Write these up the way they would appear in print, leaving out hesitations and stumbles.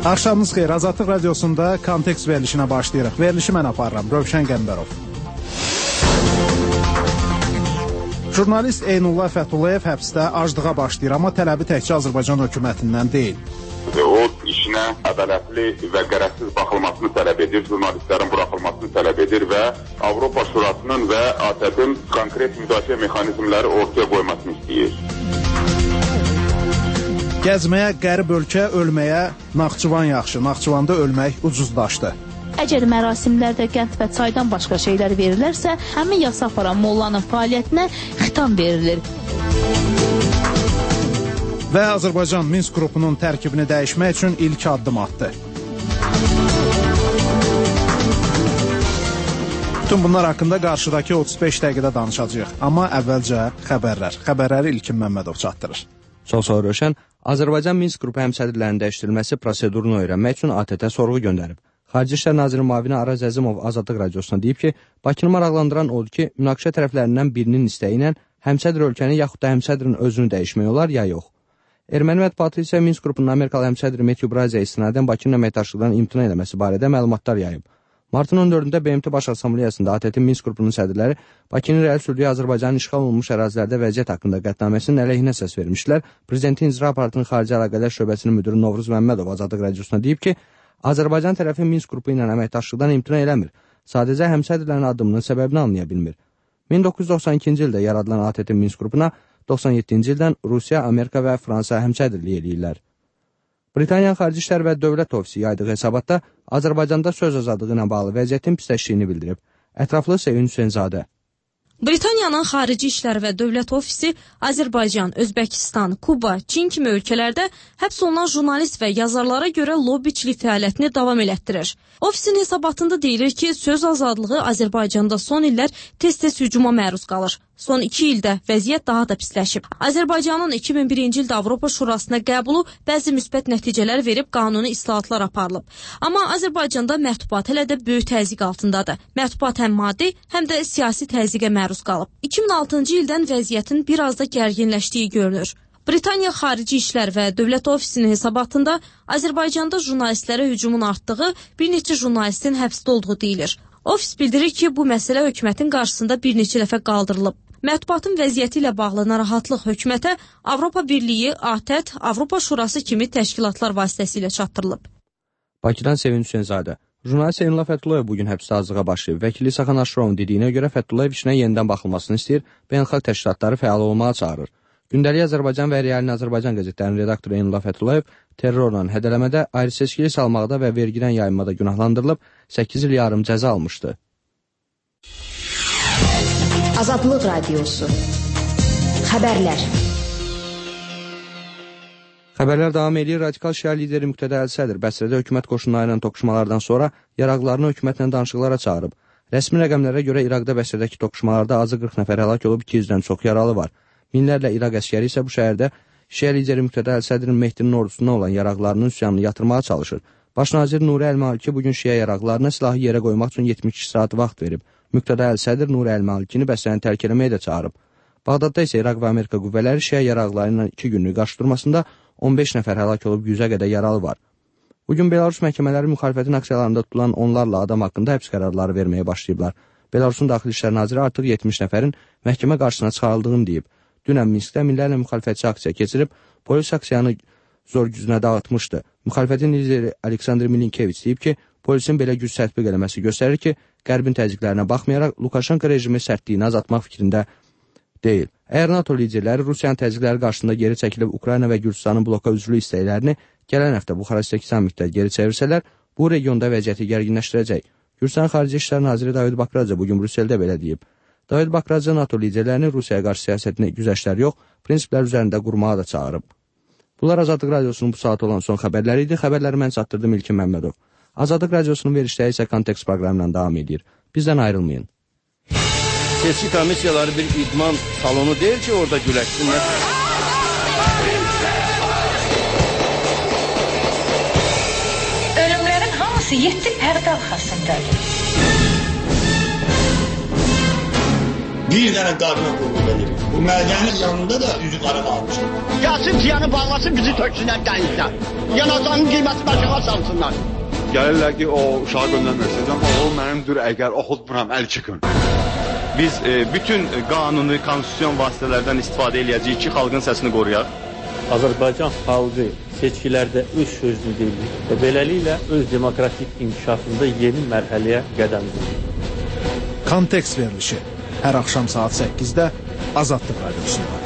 Axşamınız xeyir. Azadlıq radiosunda kontekst verilişinə başlayırıq. Verilişi mən aparıram. Rövşən Qəmbərov. Jurnalist Eynullah Fəthullayev həbsdə aclığa başlayır, amma tələbi təkcə Azərbaycan hökumətindən deyil. O işinə ədalətli və qərəzsiz baxılmasını tələb edir, jurnalistlərin buraxılmasını tələb edir və Avropa Şurasının və ATƏT-in konkret müdafiə mexanizmləri ortaya qoymasını istəyir. Gəzməyə qərib ölkə, ölməyə Naxçıvan yaxşı. Naxçıvanda ölmək ucuzlaşdı. Əgər mərasimlərdə qənd və çaydan başqa şeylər verilərsə, həmin yasa aparan mollanın fəaliyyətinə xitam verilir. Və Azərbaycan Minsk qrupunun tərkibini dəyişmək üçün ilk addım atdı. Bütün bunlar haqqında qarşıdakı 35 dəqiqədə danışacağıq. Amma əvvəlcə xəbərlər. Xəbərləri İlkin Məmmədov çatdırır. Çox sağ ol Rövşən. Azərbaycan Minsk qrupu həmsədrlərinin dəyişdirilməsi prosedurunu öyrənmək üçün ATƏT-ə sorğu göndərib. Xarici İşlər Naziri müavini Araz Əzimov Azadlıq radiosuna deyib ki, Bakını maraqlandıran odur ki, münaqişə tərəflərindən birinin istəyi ilə həmsədr ölkəni yaxud da həmsədrin özünü dəyişmək olar ya yox. Erməni mətbuatı isə Minsk qrupunun Amerikalı həmsədri Matthew Braziyə istinadən Bakının əməkdaşlıqdan imtina eləməsi barədə məlumatlar yayıb. Martın 14-də BMT Baş Assambleyasında ATƏT-in Minsk qrupunun sədrləri Bakının rəl sürdüyü Azərbaycanın işğal olunmuş ərazilərdə vəziyyət haqqında qətnaməsinin əleyhinə səs vermişlər. Prezidentin İcra Aparatının Xarici Əlaqələr Şöbəsinin müdürü Novruz Məmmədov Azadlıq radiosuna deyib ki, Azərbaycan tərəfi Minsk qrupu ilə əməkdaşlıqdan imtina eləmir. Sadəcə həmsədrlərin addımının səbəbini anlaya bilmir. 1992-ci ildə yaradılan ATƏT-in Minsk qrupuna 97-ci ildən Rusiya, Amerika və Fransa həmsədrlik eləyirlər. Britaniyanın Xarici İşlər və Dövlət Ofisi yaydığı hesabatda Azərbaycanda söz azadlığı ilə bağlı vəziyyətin pisləşdiyini bildirib. Ətraflı Sevin Hüseynzadə. Britaniyanın Xarici İşlər və Dövlət Ofisi Azərbaycan, Özbəkistan, Kuba, Çin kimi ölkələrdə həbs olunan jurnalist və yazarlara görə lobbiçilik fəaliyyətini davam elətdirir. Ofisin hesabatında deyilir ki, söz azadlığı Azərbaycanda son illər tez-tez hücuma məruz qalır. Son 2 ildə vəziyyət daha da pisləşib. Azərbaycanın 2001-ci ildə Avropa Şurasına qəbulu bəzi müsbət nəticələr verib qanuni islahatlar aparılıb. Amma Azərbaycanda mətbuat hələ də böyük təzyiq altındadır. Mətbuat həm maddi, həm də siyasi təzyiqə məruz qalıb. 2006-cı ildən vəziyyətin biraz da gərginləşdiyi görünür. Britaniya Xarici İşlər və Dövlət Ofisinin hesabatında Azərbaycanda jurnalistlərə hücumun artdığı, bir neçə jurnalistin həbsdə olduğu deyilir. Ofis bildirir ki, bu məsələ hökumətin qarşısında bir neçə dəfə qaldırılıb. Mətbuatın vəziyyəti ilə bağlı narahatlıq hökumətə Avropa Birliyi, ATƏT, Avropa Şurası kimi təşkilatlar vasitəsilə çatdırılıb. Bakıdan Sevin Hüseynzadə. Jurnalist Eynullah Fəthullayev bugün həbsdə azlığa başlayıb. Vəkili İsaxan Aşırovun dediyinə görə Fəthullayev işinə yenidən baxılmasını istəyir, beynəlxalq təşkilatları fəal olmağa çağırır. Gündəlik Azərbaycan və Realin Azərbaycan qəzetlərinin redaktoru Eynullah Fəthullayev terrorla hədələmədə, ayrı-seçkili salmaqda və vergidən yaymada günahlandırılıb, 8 il yarım cəza almışdı. Azadlıq radiosu. Xəbərlər. Xəbərlər davam edir. Radikal şiə lideri Müqtədə Əl-Sədr Bəsrədə hökumət qoşunları ilə toqquşmalardan sonra yaraqlarını hökumətlə danışıqlara çağırıb. Rəsmi rəqəmlərə görə İraqda Bəsrədəki toqquşmalarda azı 40 nəfər həlak olub, 200-dən çox yaralı var. Minlərlə İraq əskəri isə bu şəhərdə şiə lideri Müqtədə Əl-Sədrin Mehdinin ordusuna olan yaraqlarının üsyanını yatırmağa çalışır. Baş nazir Nuri Əl-Maliki bugün şiə yaraqlarına silahı yerə qoymaq üçün 72 saat vaxt verib. Müqtədə Əl-Sədr Nuri Əl-Malikini Bəsrəni tərk eləməyə də çağırıb. Bağdadda isə İraq və Amerika qüvvələri şiə yaraqları ilə 2 günlük qarşıdurmasında 15 nəfər həlak olub, 100-ə qədər yaralı var. Bugün Belarus məhkəmələri müxalifətin aksiyalarında tutulan onlarla adam haqqında həbs qərarları verməyə başlayıblar. Belarusun Daxili İşlər Naziri artıq 70 nəfərin məhkəmə qarşısına çıxarıldığını deyib. Dünən Minskdə minlərlə müxalifətçi aksiya keçirib, polis aksiyanı zor gücünə dağıtmışdı. Müxalifətin lideri Aleksandr Milinkeviç deyib ki, polisin belə güc tətbiq eləməsi göstərir ki, Qərbin təzyiqlərinə baxmayaraq Lukaşenko rejimi sərtliyini azaltmaq fikrində deyil. Əgər NATO liderləri Rusiyanın təzyiqləri qarşısında geri çəkilib Ukrayna və Gürcüstanın bloka üzvlü istəklərini gələn həftə Buxarestdəki sammitdə geri çevirsələr, bu regionda vəziyyəti gərginləşdirəcək. Gürcüstan Xarici İşlər Naziri David Bakradze bugün Brüsseldə belə deyib. David Bakradze NATO liderlərini Rusiyaya qarşı siyasətini güzəştlər yox, prinsiplər üzərində qurmağa da çağırıb. Bunlar Azadlıq radiosunun bu saat olan son xəbərləri idi. Xəbərləri mən çatdırdım İlkin Məmmədov. Azadlıq radiosunun verişləri isə kontekst proqramıyla davam edir. Bizdən ayrılmayın. Seçki komissiyaları bir idman salonu deyil ki, orada güləşsinlər. Ölümlərin hamısı 7 pərdə arxasındadır. bir dənə qadına qulluq edir. Bu məlgənin yanında da üzü qara qalmışdı. Gəlsin tiyanı bağlasın, bizi töksünlər dənizdən. Yanacağının qiyməti başına salsınlar. Gəlirlər ki, o uşağı göndərmirsiniz, amma o mənimdir, əgər oxutmuram, əl çıxın. Biz bütün qanuni, konstitusyon vasitələrdən istifadə edəcəyik ki, xalqın səsini qoruyaq. Azərbaycan xalqı seçkilərdə öz sözünü deyir və beləliklə öz demokratik inkişafında yeni mərhələyə qədəm qoyur. Kontekst verilişi hər axşam saat 8-də Azadlıq Radiosunda.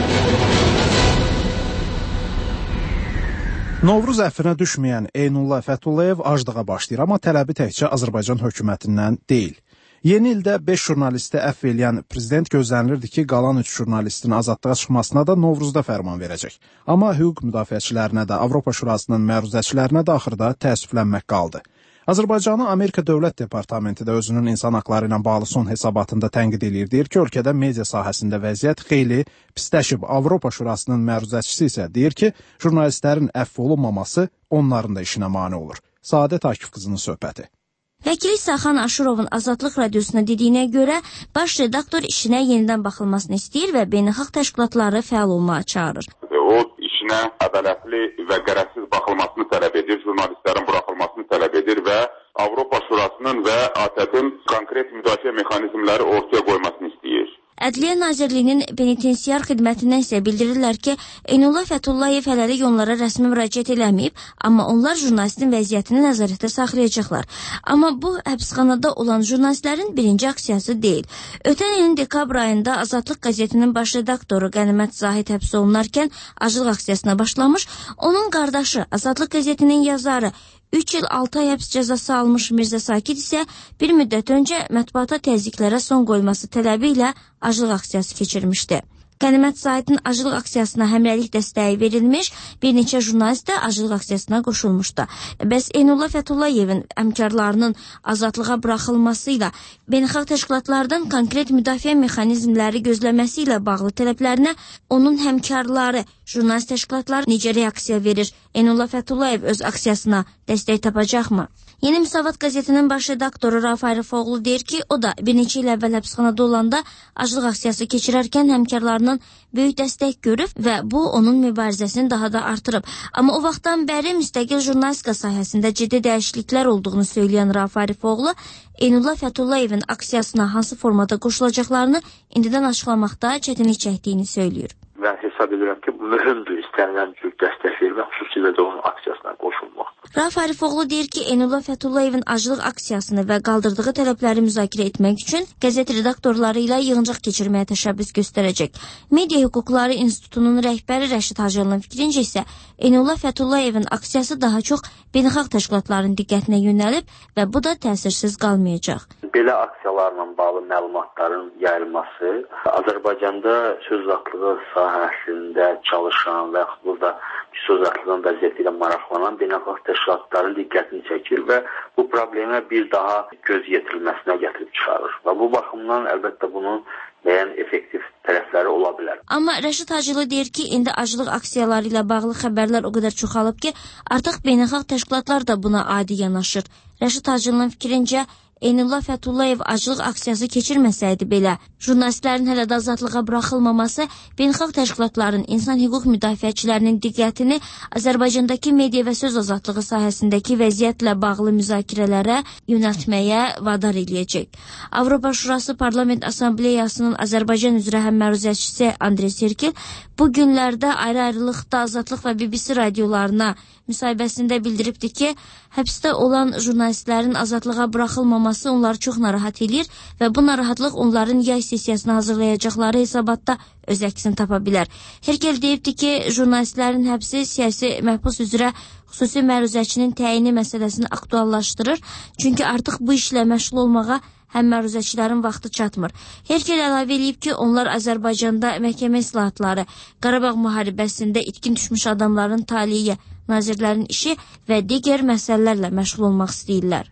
Novruz əfrinə düşməyən Eynullah Fəthullayev aclığa başlayır, amma tələbi təkcə Azərbaycan hökumətindən deyil. Yeni ildə 5 jurnalisti əfv eləyən prezident gözlənilirdi ki, qalan 3 jurnalistin azadlığa çıxmasına da Novruzda fərman verəcək. Amma hüquq müdafiəçilərinə də, Avropa Şurasının məruzəçilərinə də axırda təəssüflənmək qaldı. Azərbaycanı Amerika Dövlət Departamenti də özünün insan haqları ilə bağlı son hesabatında tənqid edir. Deyir ki, ölkədə media sahəsində vəziyyət xeyli pisləşib. Avropa Şurasının məruzəçisi isə deyir ki, jurnalistlərin əfv olunmaması onların da işinə mane olur. Saadət Akif qızının söhbəti. Vəkili Saxan Aşurovun Azadlıq Radiosuna dediyinə görə baş redaktor işinə yenidən baxılmasını istəyir və beynəlxalq təşkilatları fəal olmağa çağırır. O işinə ədalətli və qərəzsiz baxılmasını tələb edir, jurnalistlərin buraxılmasını tələb edir və Avropa Şurasının və ATƏT-in konkret müdafiə mexanizmləri ortaya qoymasını istəyir. Ədliyyə Nazirliyinin penitensiar xidmətindən isə bildirirlər ki, Eynullah Fəthullayev hələlik onlara rəsmi müraciət eləməyib, amma onlar jurnalistin vəziyyətini nəzarətdə saxlayacaqlar. Amma bu, həbsxanada olan jurnalistlərin birinci aksiyası deyil. Ötən ilin dekabr ayında Azadlıq qəzetinin baş redaktoru Qənimət Zahid həbs olunarkən aclıq aksiyasına başlamış, onun qardaşı Azadlıq qəzetinin yazarı 3 il 6 ay həbs cəzası almış Mirzə Sakit isə bir müddət öncə mətbuata təzyiqlərə son qoyması tələbi ilə aclıq aksiyası keçirmişdi. Qənimət Zahidin aclıq aksiyasına həmrəylik dəstəyi verilmiş, bir neçə jurnalist də aclıq aksiyasına qoşulmuşdu. Bəs Eynullah Fətullayevin həmkarlarının azadlığa buraxılması ilə beynəlxalq təşkilatlardan konkret müdafiə mexanizmləri gözləməsi ilə bağlı tələblərinə onun həmkarları, jurnalist təşkilatları necə reaksiya verir? Eynullah Fətullayev öz aksiyasına dəstək tapacaqmı? Yeni Müsavat qəzetinin baş redaktoru Rauf Arıfoğlu deyir ki, o da bir neçə il əvvəl həbsxanada olanda aclıq aksiyası keçirərkən həmkarlarının böyük dəstək görüb və bu onun mübarizəsini daha da artırıb. Amma o vaxtdan bəri müstəqil jurnalistika sahəsində ciddi dəyişikliklər olduğunu söyləyən Rauf Arıfoğlu, Eynullah Fətullayevin aksiyasına hansı formada qoşulacaqlarını indidən açıqlamaqda çətinlik çəkdiyini söyləyir. Mən hesab edirəm ki, bu mühümdür istənilən cür dəstək vermək, xüsusilə də onun aksiyasına qoşulmaq. Rauf Arıfoğlu deyir ki, Eynullah Fətullayevin aclıq aksiyasını və qaldırdığı tələbləri müzakirə etmək üçün qəzet redaktorları ilə yığıncaq keçirməyə təşəbbüs göstərəcək. Media Hüquqları İnstitutunun rəhbəri Rəşid Hacıyanın fikrincə isə Eynullah Fətullayevin aksiyası daha çox beynəlxalq təşkilatların diqqətinə yönəlib və bu da təsirsiz qalmayacaq. Belə aksiyalarla bağlı məlumatların yayılması Azərbaycanda söz azadlığı sahəsində çalışan və burada söz azadlığının vəziyyəti ilə maraqlanan beynəlxalq təşkilatların diqqətini çəkir və bu problemə bir daha göz yetirilməsinə gətirib çıxarır. Və bu baxımdan əlbəttə bunun müəyyən effektiv tərəfləri ola bilər. Amma Rəşid Hacılı deyir ki, indi aclıq aksiyaları ilə bağlı xəbərlər o qədər çoxalıb ki, artıq beynəlxalq təşkilatlar da buna adi yanaşır. Rəşid Hacılının fikrincə, Eynullah Fətullayev aclıq aksiyası keçirməsəydi belə, jurnalistlərin hələ də azadlığa buraxılmaması beynəlxalq təşkilatların, insan hüquq müdafiəçilərinin diqqətini Azərbaycandakı media və söz azadlığı sahəsindəki vəziyyətlə bağlı müzakirələrə yönəltməyə vadar eləyəcək. Avropa Şurası Parlament Assambleyasının Azərbaycan üzrə həmməruzəçisi Andrey Serkil bu günlərdə ayrı-ayrılıqda Azadlıq və BBC radiolarına müsahibəsində bildiribdi ki, həbsdə olan jurnalistlərin azadlığa buraxılmaması onları çox narahat edir və bu narahatlıq onların yay sessiyasına hazırlayacaqları hesabatda öz əksini tapa bilər. Herkel deyibdi ki, jurnalistlərin həbsi siyasi məhbus üzrə xüsusi məruzəçinin təyini məsələsini aktuallaşdırır, çünki artıq bu işlə məşğul olmağa həm məruzəçilərin vaxtı çatmır. Herkel əlavə eləyib ki, onlar Azərbaycanda məhkəmə islahatları, Qarabağ müharibəsində itkin düşmüş adamların taliyi, nazirlərin işi və digər məsələlərlə məşğul olmaq istəyirlər.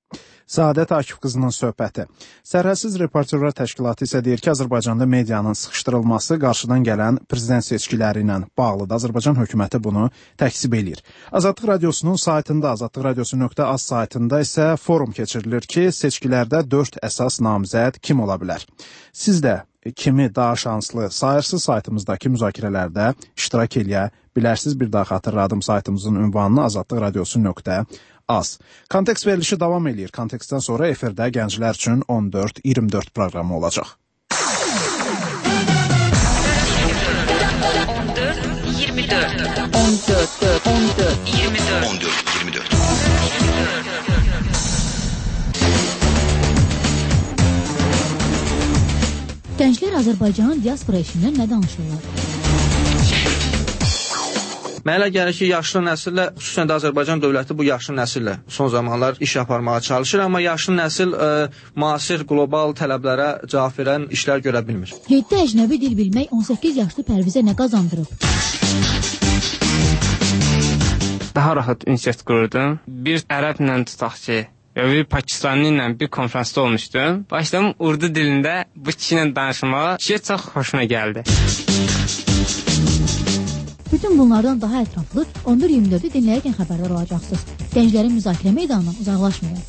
Saadət Akif qızının söhbəti. Sərhədsiz Reporterlər Təşkilatı isə deyir ki, Azərbaycanda medianın sıxışdırılması qarşıdan gələn prezident seçkiləri ilə bağlıdır. Azərbaycan hökuməti bunu təksib eləyir. Azadlıq Radiosunun saytında, azadlıqradiosu.az saytında isə forum keçirilir ki, seçkilərdə 4 əsas namizəd kim ola bilər? Siz də kimi daha şanslı sayırsız saytımızdakı müzakirələrdə iştirak eləyə bilərsiniz. Bir daha xatırladım, saytımızın ünvanını azadlıqradiosu.az. Kontekst verilişi davam eləyir. Kontekstdən sonra efirdə gənclər üçün 14-24 proqramı olacaq. 14-24 Gənclər Azərbaycanın diaspora işindən nə danışırlar? Mənə elə gəlir ki, yaşlı nəsillə, xüsusən də Azərbaycan dövləti bu yaşlı nəsillə son zamanlar iş aparmağa çalışır, amma yaşlı nəsil müasir qlobal tələblərə cavab verən işlər görə bilmir. 7 əcnəbi dil bilmək 18 yaşlı Pərvizə nə qazandırıb? Daha rahat ünsiyyət qururdum. Bir ərəblə tutaq ki, bir Pakistanlı ilə bir konferansda olmuşdum. Başladım urdu dilində bu kişi ilə danışmağa. Kişiyə çox xoşuma gəldi. Bütün bunlardan daha ətraflı 14-24-ü dinləyərkən xəbərdar olacaqsınız. Gənclərin müzakirə meydanından uzaqlaşmayın.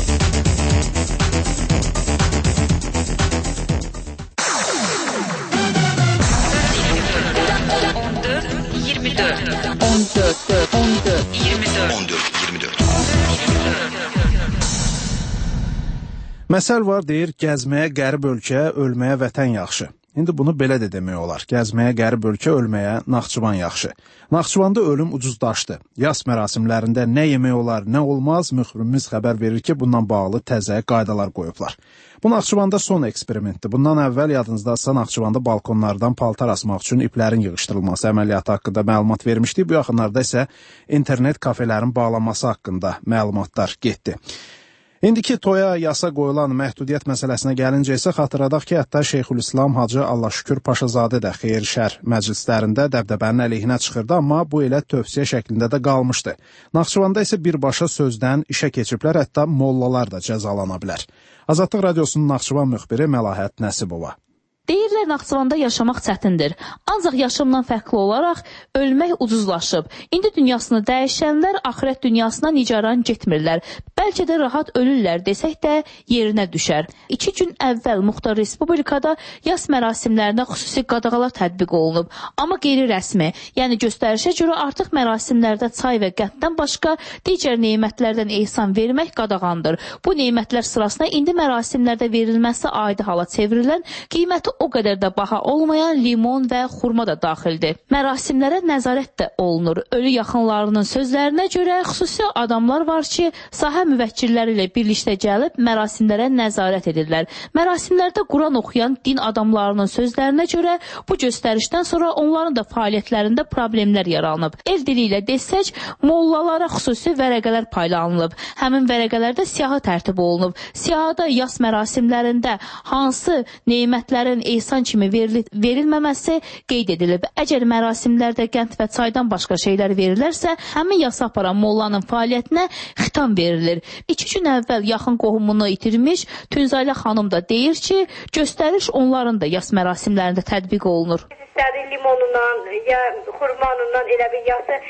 Məsəl var, deyir, gəzməyə qərib ölkə, ölməyə vətən yaxşı. İndi bunu belə də demək olar. Gəzməyə qərib ölkə, ölməyə Naxçıvan yaxşı. Naxçıvanda ölüm ucuzdaşdı. Yas mərasimlərində nə yemək olar, nə olmaz, müxbirimiz xəbər verir ki, bundan bağlı təzə qaydalar qoyublar. Bu Naxçıvanda son eksperimentdir. Bundan əvvəl yadınızdadsa Naxçıvanda balkonlardan paltar asmaq üçün iplərin yığışdırılması əməliyyatı haqqında məlumat vermişdik. Bu yaxınlarda isə internet kafelerin bağlanması haqqında məlumatlar getdi. İndiki toya yasa qoyulan məhdudiyyət məsələsinə gəlincə isə xatırladaq ki, hətta Şeyxülislam Hacı Allahşükür Paşazadə də xeyir-şər məclislərində dəbdəbənin əleyhinə çıxırdı, amma bu elə tövsiyə şəklində də qalmışdı. Naxçıvanda isə birbaşa sözdən işə keçiblər, hətta mollalar da cəzalana bilər. Azadlıq Radiosunun Naxçıvan müxbiri Məlahət Nəsibova. Deyirlər Naxçıvanda yaşamaq çətindir. Ancaq yaşamdan fərqli olaraq ölmək ucuzlaşıb. İndi dünyasını dəyişənlər axirət dünyasına nicaran getmirlər. Bəlkə də rahat ölürlər desək də yerinə düşər. 2 gün əvvəl Muxtar Respublikada yas mərasimlərində xüsusi qadağalar tətbiq olunub. Amma qeyri-rəsmi, yəni göstərişə görə artıq mərasimlərdə çay və qənddən başqa digər nemətlərdən ehsan vermək qadağandır. Bu nemətlər sırasına indi mərasimlərdə verilməsi adi hala çevrilən, qiyməti o qədər də baha olmayan limon və xurma da daxildir. Mərasimlərə nəzarət də olunur. Ölü yaxınlarının sözlərinə görə xüsusi adamlar var ki, sahə müvəkkilləri ilə birlikdə gəlib mərasimlərə nəzarət edirlər. Mərasimlərdə Quran oxuyan din adamlarının sözlərinə görə bu göstərişdən sonra onların da fəaliyyətlərində problemlər yaranıb. El dili ilə desək, mollalara xüsusi vərəqələr paylanılıb. Həmin vərəqələrdə siyahı tərtib olunub. Siyahıda yas mərasimlərində hansı nemətlərin ehsan kimi verilməməsi qeyd edilib. Əgər mərasimlərdə qənd və çaydan başqa şeylər verilərsə, həmin yasa aparan mollanın fəaliyyətinə xitam verilir. 2 gün əvvəl yaxın qohumunu itirmiş Tünzayla xanım da deyir ki, göstəriş onların da yas mərasimlərində tətbiq olunur. İstədi limonundan ya xurmanından elə bir yası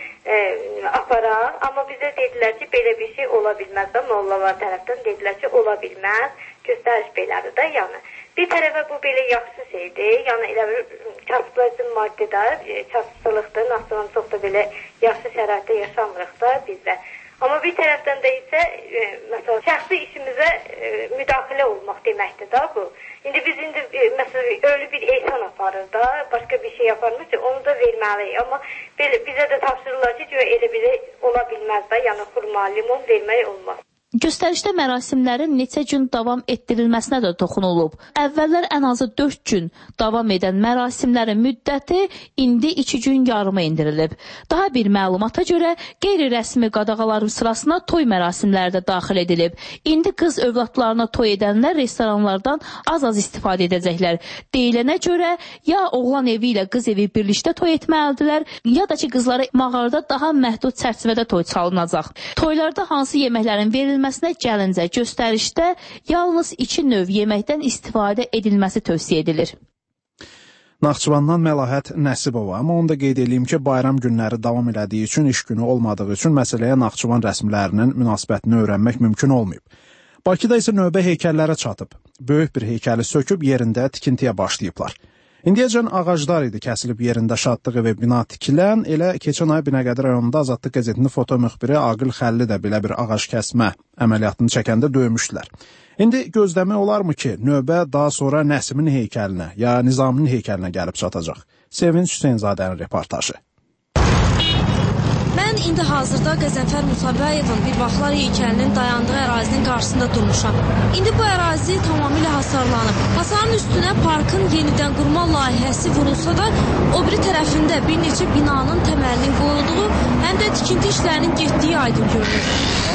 aparar, amma bizə dedilər ki, belə bir şey ola bilməz də, mollalar tərəfdən dedilər ki, ola bilməz, göstəriş belədir də, yəni. Bir tərəfə bu belə yaxşı şeydir, yəni elə bir kasıblayıcı maddədir, kasıbçılıqdır, Naxçıvan çox da belə yaxşı şəraitdə yaşamırıq da bizdə. Amma bir tərəfdən də isə, məsələn, şəxsi işimizə müdaxilə olmaq deməkdir da bu. İndi biz məsələn, ölü bir ehsan aparır da, başqa bir şey aparmır ki, onu da verməliyik. Amma bizə də tapşırırlar ki, elə bir ola bilməz da, yəni xurma, limon vermək olmaz. Göstərişdə mərasimlərin neçə gün davam etdirilməsinə də toxunulub. Əvvəllər ən azı 4 gün davam edən mərasimlərin müddəti indi 2 gün yarıma indirilib. Daha bir məlumata görə qeyri-rəsmi qadağaların sırasına toy mərasimləri də daxil edilib. İndi qız övladlarına toy edənlər restoranlardan az-az istifadə edəcəklər. Deyilənə görə ya oğlan evi ilə qız evi birlikdə toy etməlidirlər, ya da ki qızlara mağarada daha məhdud çərçivədə toy çalınacaq. Toylarda hansı yeməklərin verilməsinə gəlincə göstərişdə yalnız 2 növ yeməkdən istifadə edilməsi tövsiyə edilir. Naxçıvandan Məlahət Nəsibova, amma onu da qeyd edeyim ki, bayram günləri davam elədiyi üçün, iş günü olmadığı üçün məsələyə Naxçıvan rəsmilərinin münasibətini öyrənmək mümkün olmayıb. Bakıda isə növbə heykəllərə çatıb. Böyük bir heykəli söküb yerində tikintiyə başlayıblar. İndiyəcən ağaclar idi kəsilib yerində şadlığı və bina tikilən, elə keçən ay Binəqədi rayonunda Azadlıq qəzetinin foto müxbiri Aqil Xəlli də belə bir ağac kəsmə əməliyyatını çəkəndə döymüşdülər. İndi gözləmək olarmı ki, növbə daha sonra Nəsimin heykəlinə, ya Nizaminin heykəlinə gəlib çatacaq? Sevinç Hüseynzadənin reportajı. Mən indi hazırda Qəzənfər Musabəyevin bir vaxtlar heykəlinin dayandığı ərazinin qarşısında durmuşam. İndi bu ərazi tamamilə hasarlanıb. Hasarın üstünə parkın yenidən qurma layihəsi vurulsa da, o biri tərəfində bir neçə binanın təməlinin qoyulduğu, həm də tikinti işlərinin getdiyi aydın görünür.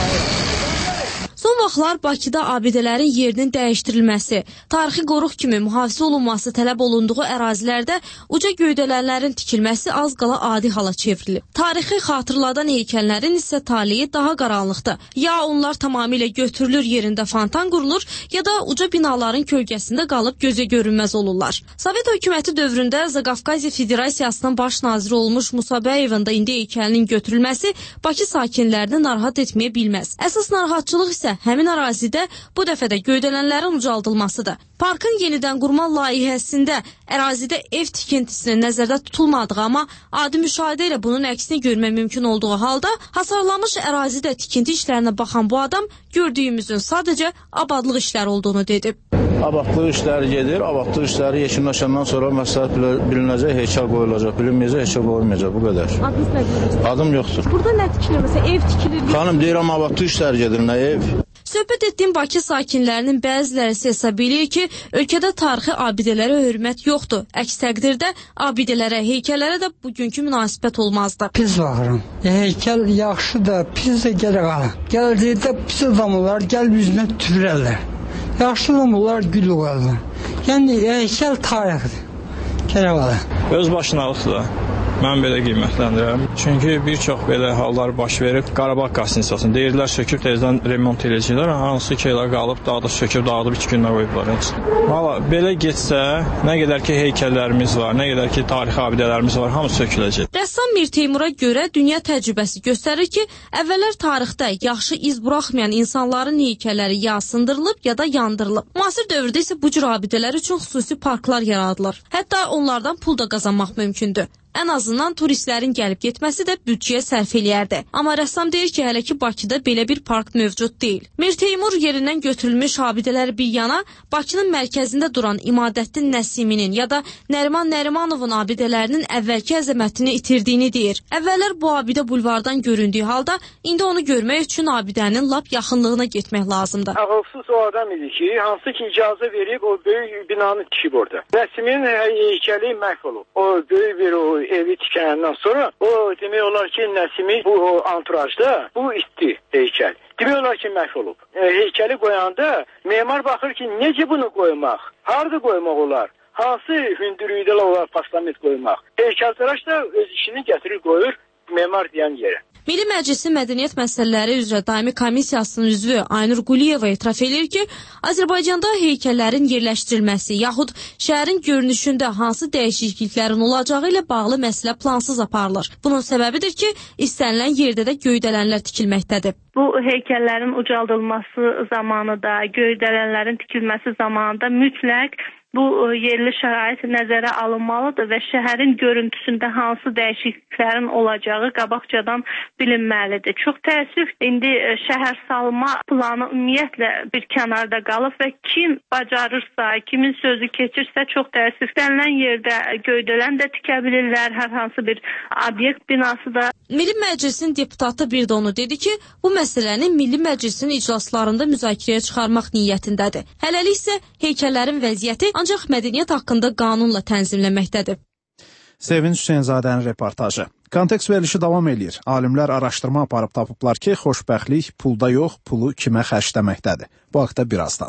Son vaxtlar Bakıda abidələrin yerinin dəyişdirilməsi, tarixi qoruq kimi mühafizə olunması tələb olunduğu ərazilərdə uca göydələnlərin tikilməsi az qala adi hala çevrilib. Tarixi xatırladan heykəllərin isə taleyi daha qaranlıqdır. Ya onlar tamamilə götürülür, yerində fontan qurulur, ya da uca binaların kölgəsində qalıb gözə görünməz olurlar. Sovet hökuməti dövründə Zaqafqaziya Federasiyasının baş naziri olmuş Musabəyevin də indi heykəlinin götürülməsi Bakı sakinlərini narahat etməyə bilməz. Əsas narahatçılıq isə həmin ərazidə bu dəfə də göydələnlərin ucaldılmasıdır. Parkın yenidən qurma layihəsində ərazidə ev tikintisinin nəzərdə tutulmadığı, amma adi müşahidə ilə bunun əksini görmək mümkün olduğu halda hasarlanmış ərazidə tikinti işlərinə baxan bu adam gördüyümüzün sadəcə abadlıq işləri olduğunu dedi. Abadlıq işləri gedir, abadlıq işləri yekunlaşandan sonra məsləhət bilinəcək, heykəl qoyulacaq, bilinməyəcək, heykəl qoyulmayacaq, bu qədər. Adınız nə görürsünüz? Adım yoxdur. Burada nə tikilir? Məsələn, ev tikilir? Xanım, deyirəm, abadlıq işləri gedir, nə ev? Söhbət etdiyim Bakı sakinlərinin bəziləri hesab edir ki, ölkədə tarixi abidələrə hörmət yoxdur. Əks təqdirdə abidələrə, heykəllərə də bugünkü münasibət olmazdı. Pis baxıram. Heykəl yaxşı da, pis də gələ qalır. Gəldikdə pis adamlar gəlib üzünə tüpürərlər. Yaxşı adamlar gül qoyarlar. Yəni heykəl tarixdir. Gələ qalır. Öz başınalıqdır da. Mən belə qiymətləndirirəm. Çünki bir çox belə hallar baş verib Qarabağ Konstitusiyasını deyirlər, söküb tezdən remont edəcəklər, hansı ki elə qalıb, daha da söküb, dağıdıb 2 günə qoyublar. Valla belə getsə, nə qədər ki heykəllərimiz var, nə qədər ki tarixi abidələrimiz var, hamısı söküləcək. Rəssam Mir Teymura görə dünya təcrübəsi göstərir ki, əvvəllər tarixdə yaxşı iz buraxmayan insanların heykəlləri ya sındırılıb, ya da yandırılıb. Müasir dövrdə isə bu cür abidələr üçün xüsusi parklar yaradılır. Hətta onlardan pul da qazanmaq mümkündür. Ən azından turistlərin gəlib getməsi də büdcəyə sərf eləyərdi. Amma rəssam deyir ki, hələ ki Bakıda belə bir park mövcud deyil. Mir Teymur yerindən götürülmüş abidələr bir yana, Bakının mərkəzində duran İmadəddin Nəsiminin ya da Nəriman Nərimanovun abidələrinin əvvəlki əzəmətini itirdiyini deyir. Əvvəllər bu abidə bulvardan göründüyü halda, indi onu görmək üçün abidənin lap yaxınlığına getmək lazımdır. Ağılsız o adam idi ki, hansı ki icazə verib o böyük binanı tikib orada. Nəsimin heykəli məhv olub. O böyük bir evi tikəndən sonra o demək olar ki, Nəsimi bu anturajda bu itdi heykəl. Demək olar ki, məhv olub. Heykəli qoyanda memar baxır ki, necə bunu qoymaq? Harada qoymaq olar? Hansı hündürlükdə olar postament qoymaq? Heykəltaraş da öz işini gətirir, qoyur memar deyən yerə. Milli Məclisin Mədəniyyət Məsələləri üzrə Daimi Komissiyasının üzvü Aynur Quliyeva etiraf edir ki, Azərbaycanda heykəllərin yerləşdirilməsi yaxud şəhərin görünüşündə hansı dəyişikliklərin olacağı ilə bağlı məsələ plansız aparılır. Bunun səbəbidir ki, istənilən yerdə də göydələnlər tikilməkdədir. Bu heykəllərin ucaldılması zamanı da, göydələnlərin tikilməsi zamanı da mütləq bu yerli şərait nəzərə alınmalıdır və şəhərin görüntüsündə hansı dəyişikliklərin olacağı qabaqcadan bilinməlidir. Çox təəssüf, indi şəhər salma planı ümumiyyətlə bir kənarda qalıb və kim bacarırsa, kimin sözü keçirsə çox təəssüf, istənilən yerdə göydələn də tikə bilirlər, hər hansı bir obyekt binası da. Milli Məclisin deputatı bir də onu dedi ki, bu məsələni Milli Məclisin iclaslarında müzakirəyə çıxarmaq niyyətindədir. Hələlik isə heykəllərin vəziyyəti ancaq mədəniyyət haqqında qanunla tənzimlənməkdədir. Sevinç Hüseynzadənin reportajı. Kontekst verilişi davam edir. Alimlər araşdırma aparıb tapıblar ki, xoşbəxtlik pulda yox, pulu kimə xərcləməkdədir. Bu haqda birazdan.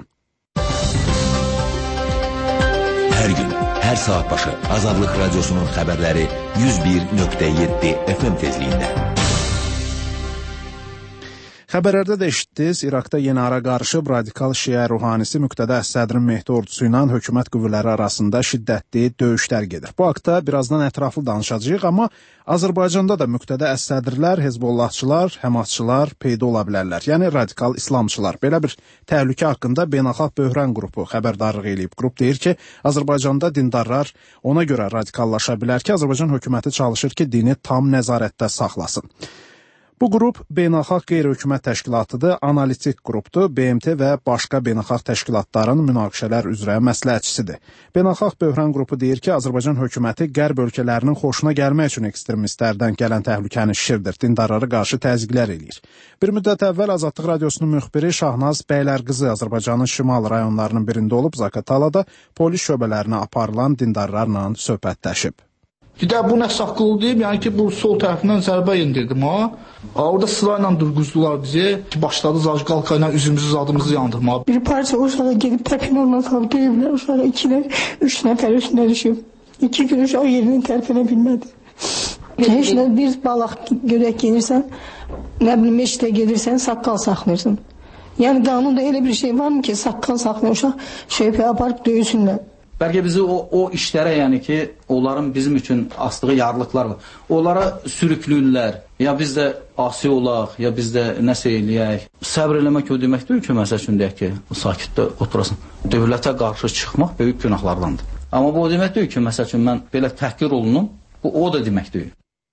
Hər gün, hər saat başı Azadlıq Radiosunun xəbərləri 101.7 FM tezliyində. Xəbərlərdə də eşitdiniz, İraqda yeni ara qarışıb radikal şiə ruhanisi Müqtədə Əs-Sədrin Mehdi ordusu ilə hökumət qüvvələri arasında şiddətli döyüşlər gedir. Bu haqda birazdan ətraflı danışacağıq, amma Azərbaycanda da Müqtədə Əs-Sədrlər, Hezbollahçılar, Həmasçılar peyda ola bilərlər. Yəni radikal İslamçılar. Belə bir təhlükə haqqında Beynəlxalq Böhran qrupu xəbərdarlıq eləyib. Qrup deyir ki, Azərbaycanda dindarlar ona görə radikallaşa bilər ki, Azərbaycan hökuməti çalışır ki, dini tam nəzarətdə saxlasın. Bu qrup beynəlxalq qeyri-hökumət təşkilatıdır, analitik qrupdur, BMT və başqa beynəlxalq təşkilatların münaqişələr üzrə məsləhətçisidir. Beynəlxalq Böhran qrupu deyir ki, Azərbaycan hökuməti qərb ölkələrinin xoşuna gəlmək üçün ekstremistlərdən gələn təhlükəni şişirdir, dindarlara qarşı təzyiqlər eləyir. Bir müddət əvvəl Azadlıq Radiosunun müxbiri Şahnaz Bəylərqızı Azərbaycanın şimal rayonlarının birində olub Zaqatalada polis şöbələrinə aparılan dindarlarla söhbətləşib. Bir də bu nə saqqılı deyib, yəni ki, bu sol tərəfindən zərbə indirdim ha. Orada sırayla durğuzdular bizi, ki, başladı zajqalka ilə üzümüzü, zadımızı yandırmağa. Bir parça uşağa gedib təpin olmaz qalıb deyiblər, uşağa 2-3 nəfər üstünə düşüb. 2 gün uşaq yerindən tərpənə bilmədi. Heç nə, bir balaq görək gelirsən, nə bilim, işdə gedirsən, saqqal saxlayırsan. Yəni qanunda elə bir şey var mı ki, saqqal saxlayan uşaq şöhbə aparıb döyüsünlər. Bəlkə bizi o işlərə, yəni ki, onların bizim üçün asdığı yarlıqlar var. Onlara sürüklüyürlər, ya biz də asi olaq, ya biz də nəsə eləyək. Səbr eləmək o demək deyil ki, məsəl üçün deyək ki, sakitdə oturasın. Dövlətə qarşı çıxmaq böyük günahlardandır. Amma bu o demək deyil ki, məsəl üçün mən belə təhqir olunum, bu o da demək deyil.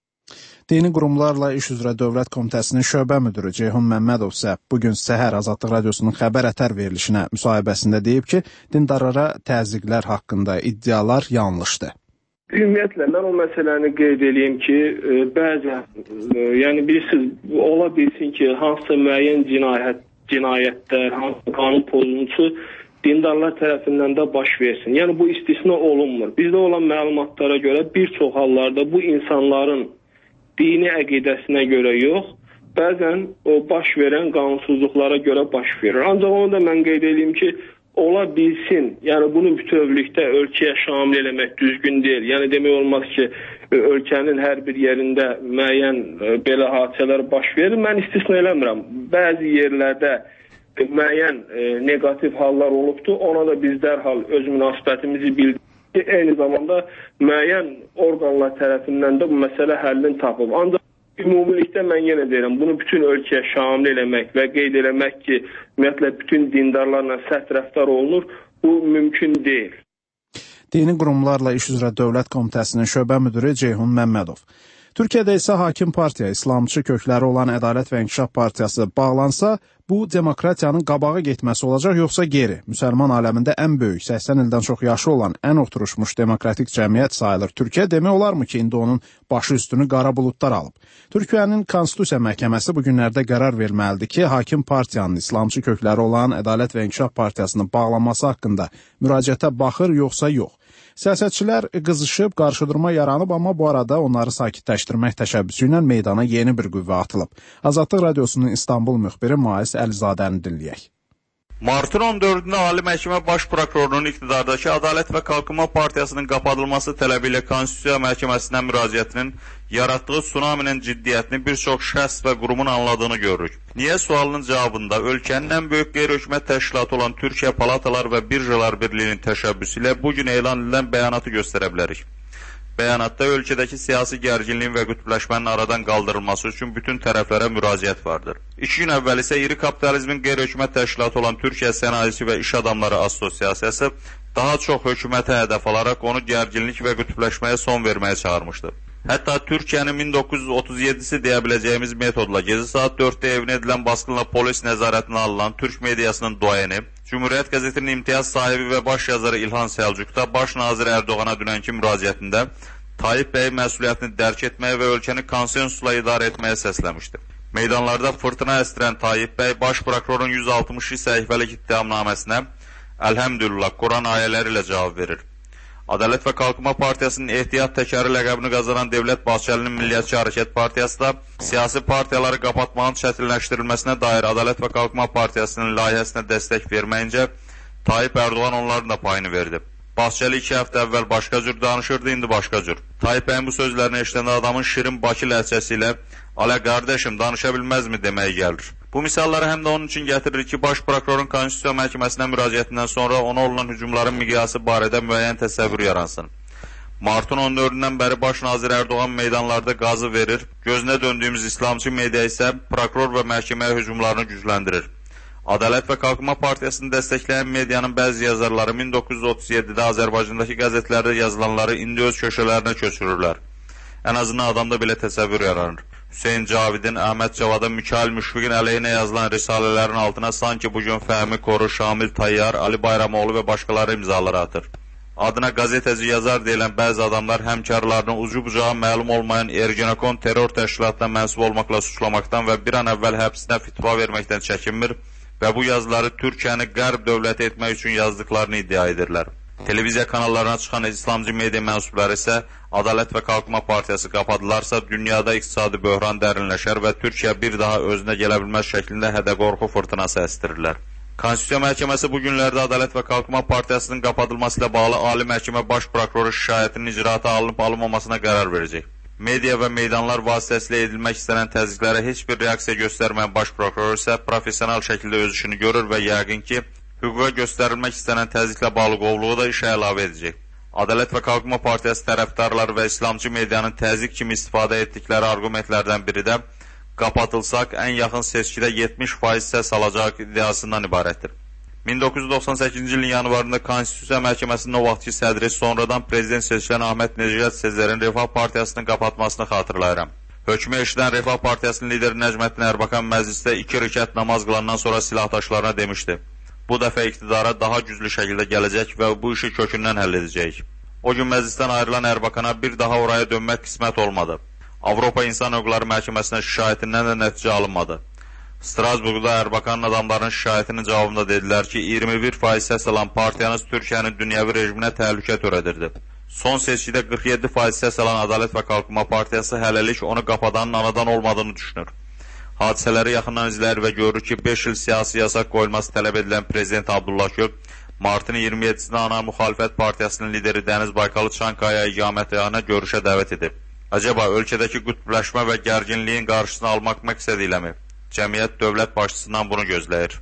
Dini qurumlarla iş üzrə Dövlət Komitəsinin şöbə müdürü Ceyhun Məmmədov isə bugün səhər Azadlıq Radiosunun xəbər ətər verilişinə müsahibəsində deyib ki, dindarlara təzyiqlər haqqında iddialar yanlışdır. Ümumiyyətlə, mən o məsələni qeyd edeyim ki, bəzən, yəni bilirsiniz, ola bilsin ki, hansısa müəyyən cinayətlər, hansısa qanun pozuntusu dindarlar tərəfindən də baş versin. Yəni bu istisna olunmur. Bizdə olan məlumatlara görə bir çox hallarda bu insanların dini əqidəsinə görə yox, bəzən o baş verən qanunsuzluqlara görə baş verir. Ancaq onu da mən qeyd edeyim ki, ola bilsin, yəni bunu bütövlükdə ölkəyə şamil eləmək düzgün deyil. Yəni demək olmaz ki, ölkənin hər bir yerində müəyyən belə hadisələr baş verir. Mən istisna eləmirəm. Bəzi yerlərdə müəyyən negativ hallar olubdur. Ona da biz dərhal öz münasibətimizi bildik. Eyni zamanda müəyyən orqanlar tərəfindən də bu məsələ həllini tapıb. Ancaq ümumilikdə mən yenə deyirəm, bunu bütün ölkəyə şamil eləmək və qeyd eləmək ki, ümumiyyətlə bütün dindarlarla sərt rəftar olunur, bu mümkün deyil. Dini qurumlarla iş üzrə Dövlət Komitəsinin şöbə müdürü Ceyhun Məmmədov. Türkiyədə isə hakim partiya, İslamçı kökləri olan Ədalət və İnkişaf Partiyası bağlansa, bu demokratiyanın qabağa getməsi olacaq, yoxsa geri? Müsəlman aləmində ən böyük, 80 ildən çox yaşı olan, ən oturuşmuş demokratik cəmiyyət sayılır. Türkiyə demək olarmı ki, indi onun başı üstünü qara buludlar alıb? Türkiyənin Konstitusiya Məhkəməsi bu günlərdə qərar verməlidir ki, hakim partiyanın İslamçı kökləri olan Ədalət və İnkişaf Partiyasının bağlanması haqqında müraciətə baxır, yoxsa yox? Siyasətçilər qızışıb, qarşıdurma yaranıb, amma bu arada onları sakitləşdirmək təşəbbüsü ilə meydana yeni bir qüvvə atılıb. Azadlıq Radiosunun İstanbul müxbiri Mais Əlizadəni dinləyək. Martın 14-də Ali Məhkəmə Baş Prokurorunun iqtidardakı Ədalət və Qalkınma Partiyasının qapadılması tələbi ilə Konstitusiya Məhkəməsinə müraciətinin yaratdığı tsunaminin ciddiyyətini bir çox şəxs və qurumun anladığını görürük. Niyə sualının cavabında ölkənin ən böyük qeyri-hökumət təşkilatı olan Türkiyə Palatalar və Birjalar Birliyinin təşəbbüsü ilə bugün elan edilən bəyanatı göstərə bilərik. Bəyanatda ölkədəki siyasi gərginliyin və qütbləşmənin aradan qaldırılması üçün bütün tərəflərə müraciət vardır. 2 gün əvvəl isə iri kapitalizmin qeyri-hökumət təşkilatı olan Türkiyə Sənayesi və İş Adamları Assosiasiyası daha çox hökumətə hədəf alaraq onu gərginlik və qütbləşməyə son verməyə çağırmışdı. Hətta Türkiyənin 1937-si deyə biləcəyimiz metodla gecə saat 4-də evinə edilən basqınla polis nəzarətinə alınan Türk mediasının duayeni, Cümhuriyyət qəzetinin imtiyaz sahibi və baş yazarı İlhan Səlcuqda baş nazir Ərdoğana dünənki müraciətində Tayyip bəy məsuliyyətini dərk etməyə və ölkəni konsensusla idarə etməyə səsləmişdi. Meydanlarda fırtına əstirən Tayyip bəy baş prokurorun 162 səhifəlik ittihamnaməsinə Əlhəmdülillah Quran ayələri ilə cavab verir. Ədalət və Qalkınma Partiyasının ehtiyat təkəri ləqəbini qazanan Dövlət Bahçəlinin Milliyyətçi Hərəkət Partiyası da siyasi partiyaları qapatmağın çətinləşdirilməsinə dair Ədalət və Qalkınma Partiyasının layihəsinə dəstək verməyincə Tayyip Ərdoğan onların da payını verdi. Bahçeli 2 həftə əvvəl başqa cür danışırdı, indi başqa cür. Tayyip bəyin bu sözlərini eşidəndə adamın şirin Bakı ləhcəsi ilə "Alə qardaşım, danışa bilməzmi?" deməyə gəlir. Bu misalları həm də onun üçün gətirilir ki, Baş prokurorun Konstitusiya Məhkəməsinə müraciətindən sonra ona olunan hücumların miqyası barədə müəyyən təsəvvür yaransın. Martın 14-dən bəri Baş nazir Erdoğan meydanlarda qazı verir, gözünə döndüyümüz İslamçı media isə prokuror və məhkəməyə hücumlarını gücləndirir. Ədalət və Qalkınma Partiyasını dəstəkləyən medianın bəzi yazarları 1937-də Azərbaycandakı qəzetlərdə yazılanları indi öz köşələrinə köçürürlər. Ən azından adamda belə təsəvvür yaranır. Hüseyn Cavidin, Əhməd Cavadın, Mikail Müşfiqin əleyhinə yazılan risalələrin altına sanki bugün Fəhmi Koru, Şamil Tayyar, Ali Bayramoğlu və başqaları imzaları atır. Adına qazetəci yazar deyilən bəzi adamlar həmkarlarını ucu-bucağı məlum olmayan Ergenekon terror təşkilatına mənsub olmaqla suçlamaqdan və bir an əvvəl həbsinə fitva verməkdən çəkinmir və bu yazıları Türkiyəni qərb dövləti etmək üçün yazdıqlarını iddia edirlər. Televiziya kanallarına çıxan İslamcı media mənsubları isə Ədalət və Qalkınma Partiyası qapadılarsa dünyada iqtisadi böhran dərinləşər və Türkiyə bir daha özünə gələ bilməz şəklində hədə-qorxu fırtınası əstirirlər. Konstitusiya Məhkəməsi bu günlərdə Ədalət və Qalkınma Partiyasının qapadılması ilə bağlı Ali Məhkəmə Baş Prokuroru şikayətinin icraata alınıb-alınmamasına qərar verəcək. Media və meydanlar vasitəsilə edilmək istənən təzyiqlərə heç bir reaksiya göstərməyən Baş Prokuror isə professional şəkildə öz işini görür və yəqin ki, hüquqa göstərilmək istənən təzyiqlə bağlı qovluğu da işə əlavə edəcək. Ədalət və Qalkınma Partiyası tərəfdarları və İslamcı medianın təzyiq kimi istifadə etdikləri arqumentlərdən biri də qapatılsaq ən yaxın seçkidə 70% səs alacaq iddiasından ibarətdir. 1998-ci ilin yanvarında Konstitusiya Məhkəməsinin o vaxtki sədri sonradan prezident seçilən Ahmet Necdet Sezer'in Refah Partiyasının qapatmasını xatırlayıram. Hökmü eşidən Refah Partiyasının lideri Nəcməddin Erbakan məclisdə 2 rükət namaz qılandan sonra silahdaşlarına demişdi. Bu dəfə iqtidara daha güclü şəkildə gələcək və bu işi kökündən həll edəcəyik. O gün məclisdən ayrılan Erbakana bir daha oraya dönmək qismət olmadı. Avropa İnsan Hüquqları Məhkəməsinə şikayətindən də nəticə alınmadı. Strasburqda Erbakanın adamlarının şikayətinin cavabında dedilər ki, 21% səs alan partiyanız Türkiyənin dünyəvi rejiminə təhlükə törədirdi. Son seçkidə 47% səs alan Ədalət və Qalkınma Partiyası hələlik onu qapadanın anadan olmadığını düşünür. Hadisələri yaxından izləyir və görür ki, 5 il siyasi yasaq qoyulması tələb edilən Prezident Abdullah Gül martın 27-sində ana müxalifət partiyasının lideri Dəniz Baykalı Çankaya iqamətgahına görüşə dəvət edib. Acaba ölkədəki qütbləşmə və gərginliyin qarşısını almaq məqsədi iləmi? Cəmiyyət dövlət başçısından bunu gözləyir.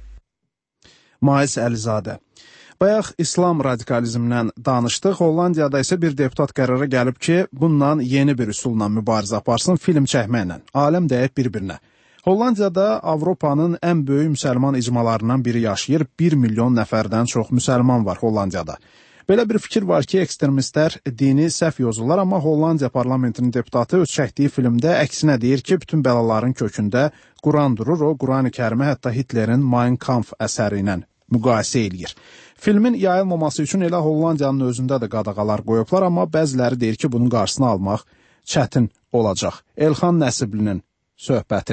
Mais Əlizadə. Bayaq İslam radikalizmindən danışdıq. Hollandiyada isə bir deputat qərara gəlib ki, bundan yeni bir üsulla mübarizə aparsın film çəkməklə. Aləm dəyib bir-birinə. Hollandiyada Avropanın ən böyük müsəlman icmalarından biri yaşayır. 1 milyon nəfərdən çox müsəlman var Hollandiyada. Belə bir fikir var ki, ekstremistlər dini səhv yozurlar, amma Hollandiya parlamentinin deputatı öz çəkdiyi filmdə əksinə deyir ki, bütün bəlaların kökündə Quran durur. O, Qurani Kərimi hətta Hitlerin Mein Kampf əsəri ilə müqayisə eləyir. Filmin yayılmaması üçün elə Hollandiyanın özündə də qadağalar qoyublar, amma bəziləri deyir ki, bunun qarşısını almaq çətin olacaq. Elxan Nəsiblinin söhbəti.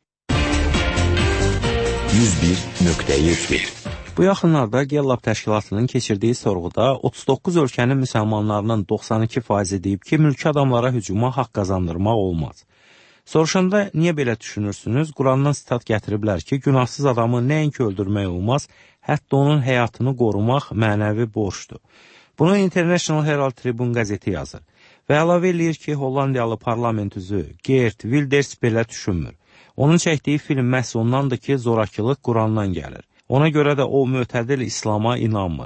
101.1 Bu yaxınlarda Gellab təşkilatının keçirdiyi sorğuda 39 ölkənin müsəlmanlarının 92% deyib ki, mülki adamlara hücuma haqq qazandırmaq olmaz. Soruşanda niyə belə düşünürsünüz? Qurandan sitat gətiriblər ki, günahsız adamı nəinki öldürmək olmaz, hətta onun həyatını qorumaq mənəvi borcdur. Bunu International Herald Tribune qəzeti yazır və əlavə eləyir ki, Hollandiyalı parlament üzvü Geert Wilders belə düşünmür. Onun çəkdiyi film məhz ondandır ki, zorakılıq Qurandan gəlir. Ona görə də o mötədil İslama inanmır.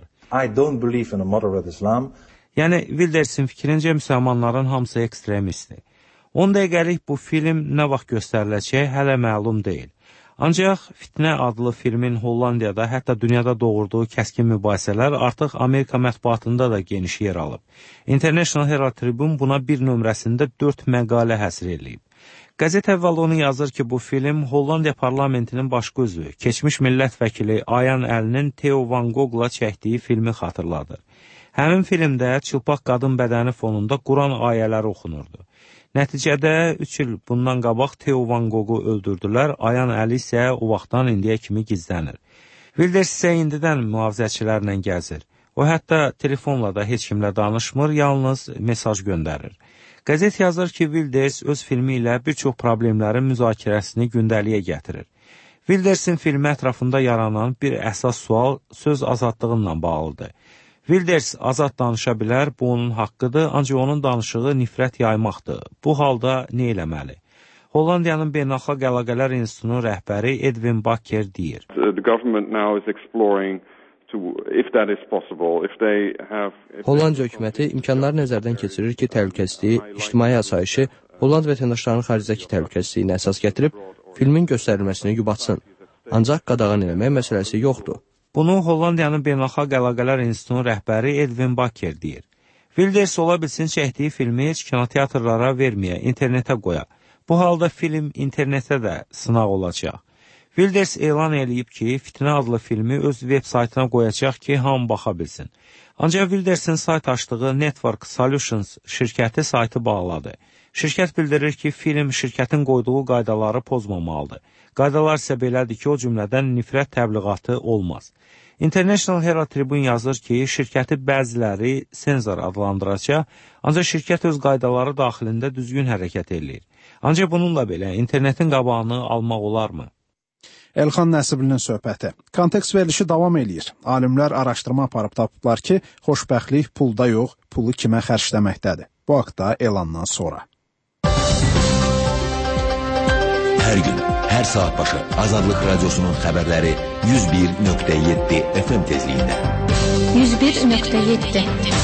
Yəni, Wildersin fikrincə müsəlmanların hamısı ekstremistdir. 10 dəqiqəlik bu film nə vaxt göstəriləcək hələ məlum deyil. Ancaq Fitnə adlı filmin Hollandiyada, hətta dünyada doğurduğu kəskin mübahisələr artıq Amerika mətbuatında da geniş yer alıb. International Herald Tribune buna bir nömrəsində 4 məqalə həsr edilib. Qəzet əvvəl onu yazır ki, bu film Hollandiya parlamentinin başqa üzvü, keçmiş millət vəkili Ayan Əlinin Theo Van Goghla çəkdiyi filmi xatırladır. Həmin filmdə çılpaq qadın bədəni fonunda Quran ayələri oxunurdu. Nəticədə 3 il bundan qabaq Theo Van Goghu öldürdülər, Ayan Əli isə o vaxtdan indiyə kimi gizlənir. Wilders isə indidən mühafizəçilərlə gəzir. O hətta telefonla da heç kimlə danışmır, yalnız mesaj göndərir. Qəzet yazır ki, Wilders öz filmi ilə bir çox problemlərin müzakirəsini gündəliyə gətirir. Wildersin filmi ətrafında yaranan bir əsas sual söz azadlığıyla bağlıdır. Wilders azad danışa bilər, bu onun haqqıdır, ancaq onun danışığı nifrət yaymaqdır. Bu halda nə eləməli? Hollandiyanın Beynəlxalq Əlaqələr İnstitutunun rəhbəri Edwin Bakker deyir. Hollandiya hökuməti imkanları nəzərdən keçirir ki, təhlükəsizliyi, ictimai asayişi, Holland vətəndaşlarının xaricdəki təhlükəsizliyini əsas gətirib, filmin göstərilməsini yubatsın. Ancaq qadağan eləmək məsələsi yoxdur. Bunu Hollandiyanın Beynəlxalq Əlaqələr İnstitutunun rəhbəri Edwin Bakker deyir. Wilders ola bilsin çəkdiyi filmi heç kinoteatrlara verməyə, internetə qoya. Bu halda film internetə də sınaq olacaq. Wilders elan eləyib ki, Fitnə adlı filmi öz veb saytına qoyacaq ki, hamı baxa bilsin. Ancaq Wildersin sayt açdığı Network Solutions şirkəti saytı bağladı. Şirkət bildirir ki, film şirkətin qoyduğu qaydaları pozmamalıdır. Qaydalar isə belədir ki, o cümlədən nifrət təbliğatı olmaz. International Herald Tribune yazır ki, şirkəti bəziləri senzor adlandıracaq, ancaq şirkət öz qaydaları daxilində düzgün hərəkət edir. Ancaq bununla belə internetin qabağını almaq olarmı? Elxan Nəsiblinin söhbəti. Kontekst verilişi davam eləyir. Alimlər araşdırma aparıb tapıblar ki, xoşbəxtlik pulda yox, pulu kimə xərcləməkdədir. Bu haqda elandan sonra. Hər gün, hər saat başı Azadlıq Radiosunun xəbərləri 101.7 FM tezliyində. 101.7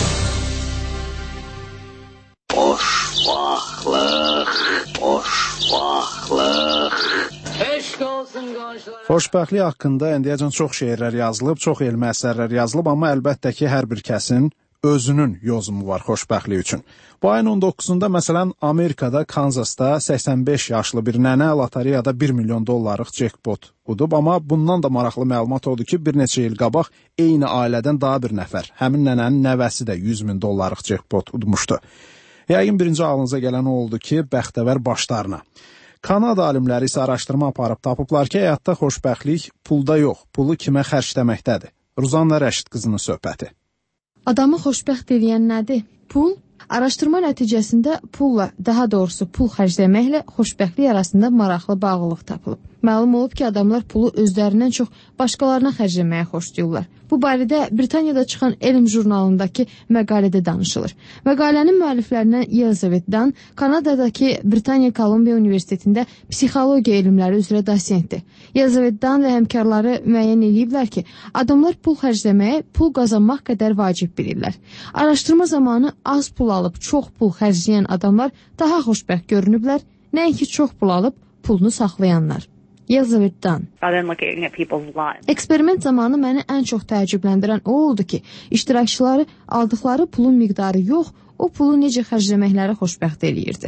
Boş vaxtlıq, boş vaxtlıq. Xoşbəxtlik haqqında indiyəcən çox şeirlər yazılıb, çox elmi əsərlər yazılıb, amma əlbəttə ki, hər bir kəsin özünün yozumu var xoşbəxtlik üçün. Bu ayın 19-da məsələn Amerikada, Kanzasda 85 yaşlı bir nənə lotereyada $1 milyon jackpot udub, amma bundan da maraqlı məlumat oldu ki, bir neçə il qabaq eyni ailədən daha bir nəfər, həmin nənənin nəvəsi də $100 min jackpot udmuşdu. Yəqin birinci ağlınıza gələn oldu ki, bəxtəvər başlarına. Kanada alimləri isə araşdırma aparıb tapıblar ki, həyatda xoşbəxtlik pulda yox, pulu kimə xərcləməkdədir. Ruzanna Rəşid qızının söhbəti. Adamı xoşbəxt edən nədir? Pul? Araşdırma nəticəsində pulla, daha doğrusu pul xərcləməklə xoşbəxtlik arasında maraqlı bağlılıq tapılıb. Məlum olub ki, adamlar pulu özlərindən çox başqalarına xərcləməyə xoşlayırlar. Bu barədə Britaniyada çıxan elm jurnalındakı məqalədə danışılır. Məqalənin müəlliflərindən Elizabeth Dunn Kanadadakı Britaniya Kolumbiya Universitetində psixologiya elmləri üzrə dosentdir. Elizabeth Dunn və həmkarları müəyyən ediblər ki, adamlar pul xərcləməyə pul qazanmaq qədər vacib bilirlər. Araşdırma zamanı az pul alıb çox pul xərcləyən adamlar daha xoşbəxt görünüblər, nəinki çox pul alıb pulunu saxlayanlar. Elizabeth Dunn. Eksperiment zamanı məni ən çox təəccübləndirən o oldu ki, iştirakçıları aldıqları pulun miqdarı yox, o pulu necə xərcləməkləri xoşbəxt eləyirdi.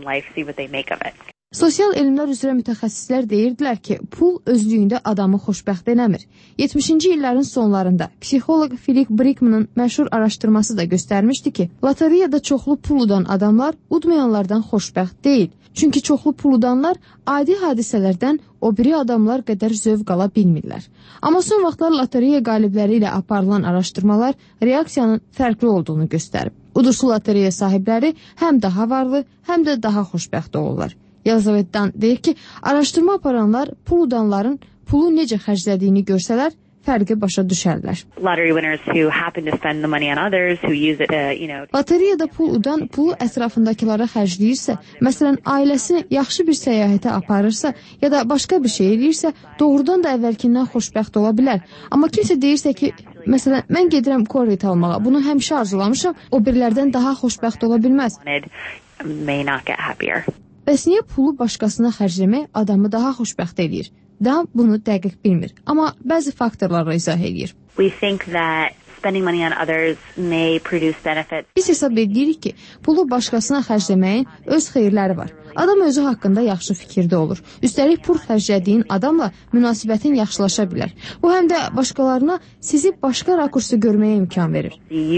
Sosial elmlər üzrə mütəxəssislər deyirdilər ki, pul özlüyündə adamı xoşbəxt eləmir. 70-ci illərin sonlarında psixoloq Philip Brickman'ın məşhur araşdırması da göstərmişdi ki, lotereyada çoxlu pul udan adamlar udmayanlardan xoşbəxt deyil. Çünki çoxlu pul udanlar adi hadisələrdən o biri adamlar qədər zövq ala bilmirlər. Amma son vaxtlar lotereya qalibləri ilə aparılan araşdırmalar reaksiyanın fərqli olduğunu göstərib. Uduslu lotereya sahibləri həm daha varlı, həm də daha xoşbəxt olurlar. Elizabeth Dunn deyir ki, araşdırma aparanlar pul udanların pulu necə xərclədiyini görsələr, fərqi başa düşərlər. Lotereyada pul udan pulu ətrafındakilara xərcləyirsə, məsələn, ailəsini yaxşı bir səyahətə aparırsa ya da başqa bir şey eləyirsə, doğrudan da əvvəlkindən xoşbəxt ola bilər. Amma kimsə deyirsə ki, məsələn, mən gedirəm Corvette almağa, bunu həmişə arzulamışam, o birilərdən daha xoşbəxt ola bilməz. Bəs niyə pulu başqasına xərcləmək adamı daha xoşbəxt eləyir? Dan bunu dəqiq bilmir, amma bəzi faktorlarla izah edir. Biz hesab edirik ki, pulu başqasına xərcləməyin öz xeyirləri var. Adam özü haqqında yaxşı fikirdə olur. Üstəlik pul xərclədiyin adamla münasibətin yaxşılaşa bilər. Bu həm də başqalarına sizi başqa rakursu görməyə imkan verir.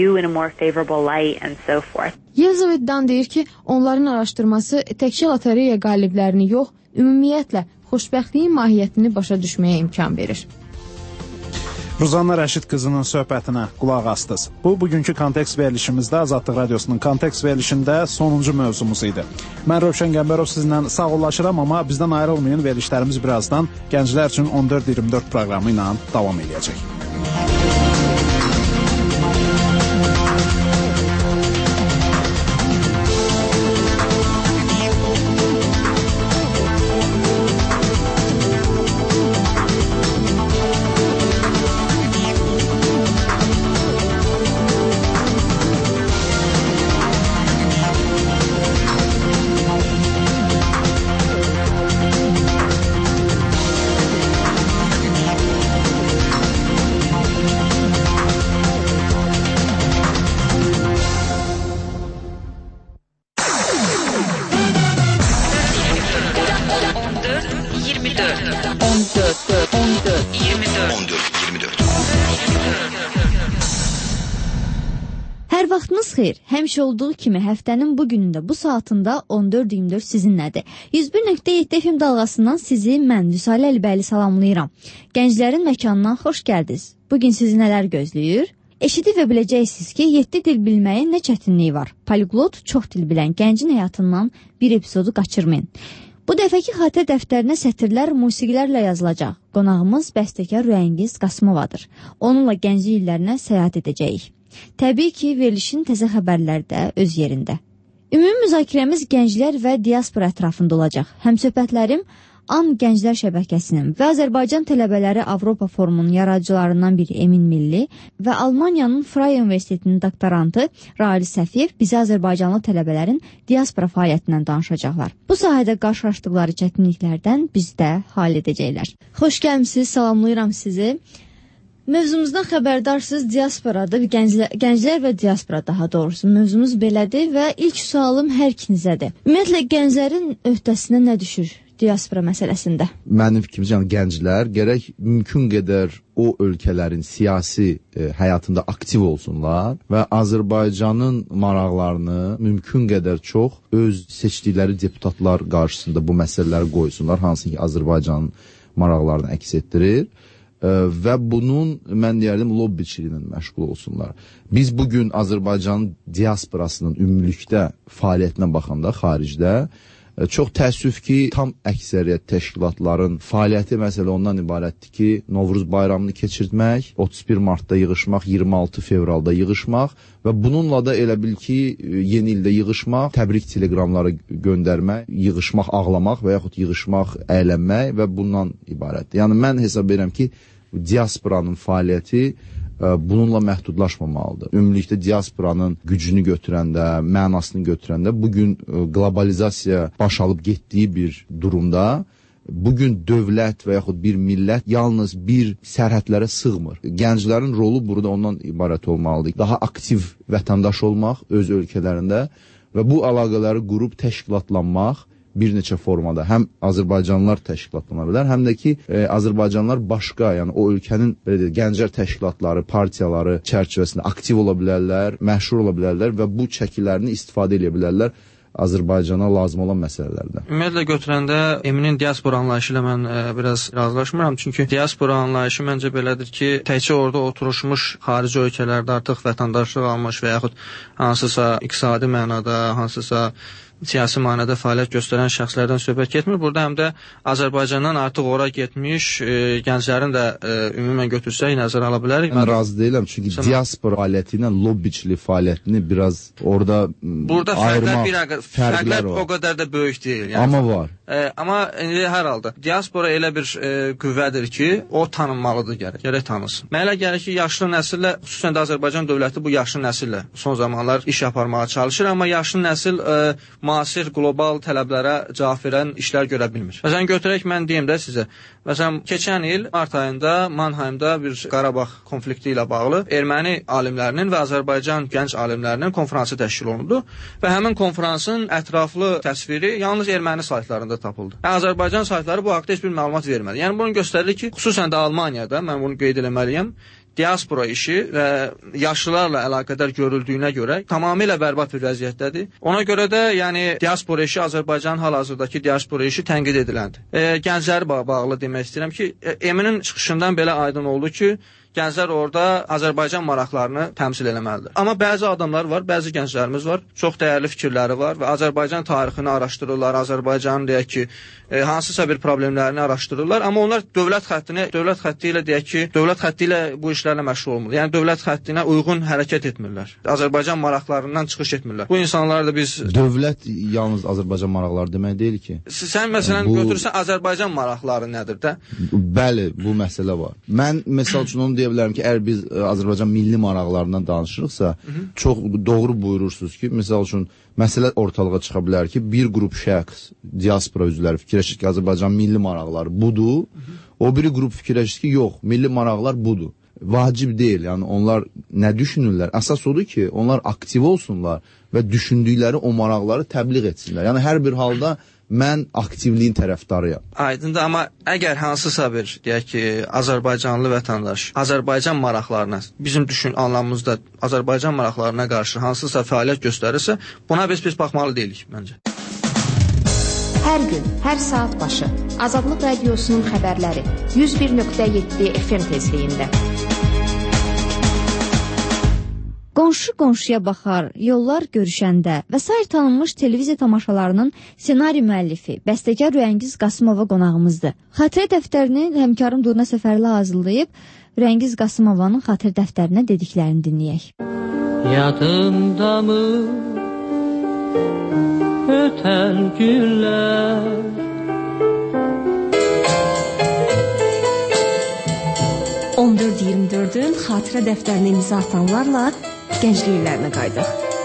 Elizabeth Dunn deyir ki, onların araşdırması təkcə lotereya qaliblərini yox, ümumiyyətlə xoşbəxtliyin mahiyyətini başa düşməyə imkan verir. Ruzanna Rəşid qızının söhbətinə qulaq astınız. Bu, bugünkü kontekst verilişimizdə Azadlıq Radiosunun kontekst verilişində sonuncu mövzumuz idi. Mən Rövşən Qəmbərov sizinlə sağollaşıram, amma bizdən ayrılmayın, verilişlərimiz birazdan gənclər üçün 14-24 proqramı ilə davam edəcək. Sabahınız xeyir. Həmişə olduğu kimi həftənin bu günündə, bu saatında 14-24 sizinlədir. 101.7 FM dalğasından sizi mən Vüsalə Əlibəyli salamlayıram. Gənclərin məkanından xoş gəldiniz. Bugün sizi nələr gözləyir? Eşidib və biləcəksiniz ki, 7 dil bilməyin nə çətinliyi var. Poliglot çox dil bilən gəncin həyatından bir epizodu qaçırmayın. Bu dəfəki xatirə dəftərinə sətirlər musiqilərlə yazılacaq. Qonağımız bəstəkar Rüyəngiz Qasımovadır. Onunla gənclik illərinə səyahət edəcəyik. Təbii ki, verilişin təzə xəbərləri də öz yerində. Ümumi müzakirəmiz gənclər və diaspora ətrafında olacaq. Həmsöhbətlərim AN Gənclər Şəbəkəsinin və Azərbaycan Tələbələri Avropa Forumunun yaradıcılarından biri Emin Milli və Almaniyanın Freie Universitetinin doktorantı Raili Səfiyev bizi Azərbaycanlı tələbələrin diaspora fəaliyyətindən danışacaqlar. Bu sahədə qarşılaşdıqları çətinliklərdən biz də hal edəcəklər. Xoş gəlmisiniz, salamlayıram sizi. Mövzumuzdan xəbərdarsınız, diasporadır, gənclər və diaspora daha doğrusu. Mövzumuz belədir və ilk sualım hər ikinizədir. Ümumiyyətlə, gənclərin öhdəsinə nə düşür diaspora məsələsində? Mənim fikrimcə, yəni gənclər gərək mümkün qədər o ölkələrin siyasi həyatında aktiv olsunlar və Azərbaycanın maraqlarını mümkün qədər çox öz seçdikləri deputatlar qarşısında bu məsələləri qoysunlar, hansı ki Azərbaycanın maraqlarını əks etdirir. Və bunun, mən deyərdim, lobbiçiliyi ilə məşğul olsunlar. Biz bugün Azərbaycanın diasporasının ümumilikdə fəaliyyətinə baxanda xaricdə çox təəssüf ki, tam əksəriyyət təşkilatların fəaliyyəti məsələ ondan ibarətdir ki, Novruz bayramını keçirtmək, 31 martda yığışmaq, 26 fevralda yığışmaq və bununla da elə bil ki, yeni ildə yığışmaq, təbrik teleqramları göndərmək, yığışmaq, ağlamaq və yaxud yığışmaq, əylənmək və bundan ibarətdir. Yəni, mən hesab edirəm ki, diasporanın fəaliyyəti bununla məhdudlaşmamalıdır. Ümumilikdə diasporanın gücünü götürəndə, mənasını götürəndə, bugün qlobalizasiya baş alıb getdiyi bir durumda, bugün dövlət və yaxud bir millət yalnız bir sərhədlərə sığmır. Gənclərin rolu burada ondan ibarət olmalıdır. Daha aktiv vətəndaş olmaq öz ölkələrində və bu əlaqələri qurub təşkilatlanmaq bir neçə formada. Həm Azərbaycanlılar təşkilatlana bilər, həm də ki, Azərbaycanlılar başqa, yəni o ölkənin gənclər təşkilatları, partiyaları çərçivəsində aktiv ola bilərlər, məşhur ola bilərlər və bu çəkilərini istifadə edə bilərlər Azərbaycana lazım olan məsələlərdə. Ümumiyyətlə götürəndə Eminin diaspora anlayışı ilə mən biraz razılaşmıram. Çünki diaspora anlayışı məncə belədir ki, təkcə orada oturuşmuş xarici ölkələrdə artıq vətəndaşlıq almış və yaxud hansısa iqtisadi mənada, hansısa siyasi mənada fəaliyyət göstərən şəxslərdən söhbət getmir. Burada həm də Azərbaycandan artıq ora getmiş gənclərin də ümumən götürsək nəzərə ala bilərik. Mən razı deyiləm, çünki diaspora fəaliyyəti ilə lobbiçilik fəaliyyətini biraz orada ayırmaq fərqlər o qədər də böyük deyil. Yəni, amma var. Amma hər halda diaspora elə bir qüvvədir ki, o tanınmalıdır gərək tanınsın. Mənə elə gəlir ki, yaşlı nəsillə, xüsusən də Azərbaycan dövləti bu yaşlı nəsillə son zamanlar iş aparmağa çalışır, amma yaşlı nəsil müasir qlobal tələblərə cavab verən işlər görə bilmir. Məsələn, götürək mən deyim də sizə. Məsələn, keçən il mart ayında Mannheimda bir Qarabağ konflikti ilə bağlı erməni alimlərinin və Azərbaycan gənc alimlərinin konfransı təşkil olundu və həmin konfransın ətraflı təsviri yalnız erməni saytlarında tapıldı. Azərbaycan saytları bu haqda heç bir məlumat vermədi. Yəni, bunu göstərir ki, xüsusən də Almaniyada, mən bunu qeyd eləməliyəm, diaspora işi və yaşlılarla əlaqədar görüldüyünə görə tamamilə bərbad bir vəziyyətdədir. Ona görə də, yəni, diaspora işi Azərbaycanın hal-hazırdakı diaspora işi tənqid ediləndir. Gəncləri bağlı demək istəyirəm ki, Eminin çıxışından belə aydın oldu ki, gənclər orada Azərbaycan maraqlarını təmsil eləməlidir. Amma bəzi adamlar var, bəzi gənclərimiz var, çox dəyərli fikirləri var və Azərbaycan tarixini araşdırırlar, Azərbaycanın deyək ki, hansısa bir problemlərini araşdırırlar, amma onlar dövlət xətti ilə deyək ki, dövlət xətti ilə bu işlərlə məşğul olmur. Yəni dövlət xəttinə uyğun hərəkət etmirlər. Azərbaycan maraqlarından çıxış etmirlər. Bu insanlar da biz dövlət yalnız Azərbaycan maraqları demək deyil ki. Sən məsələn götürsən Azərbaycan maraqları nədir də? Bəli, bu məsələ var. Mən məsəl üçün onu deyə bilərəm ki, əgər biz Azərbaycan milli maraqlarından danışırıqsa, çox doğru buyurursunuz ki, məsəl üçün məsələ ortalığa çıxa bilər ki, bir qrup şəxs, diaspora üzvləri fikirləşir ki, Azərbaycan milli maraqları budur, o biri qrup fikirləşir ki, yox, milli maraqlar budur. Vacib deyil, yəni onlar nə düşünürlər? Əsas odur ki, onlar aktiv olsunlar və düşündükləri o maraqları təbliğ etsinlər. Yəni hər bir halda mən aktivliyin tərəfdarıyam. Aydındır, amma əgər hansısa bir, deyək ki, Azərbaycanlı vətəndaş Azərbaycan maraqlarına, bizim anlamımızda Azərbaycan maraqlarına qarşı hansısa fəaliyyət göstərirsə, buna biz baxmalı deyilik məncə. Hər gün, hər saat başı Azadlıq Radiosunun xəbərləri 101.7 FM tezliyində. Qonşu qonşuya baxar, yollar görüşəndə və sair tanınmış televiziya tamaşalarının ssenari müəllifi, bəstəkar Rüyəngiz Qasımova qonağımızdır. Xatirə dəftərini həmkarım Durna Səfərli hazırlayıb, Rüyəngiz Qasımovanın xatirə dəftərinə dediklərini dinləyək. Yadımdamı ötən günlər, ...14-24-ün xatirə dəftərini imza atanlarla gənclik illərinə qaydıq.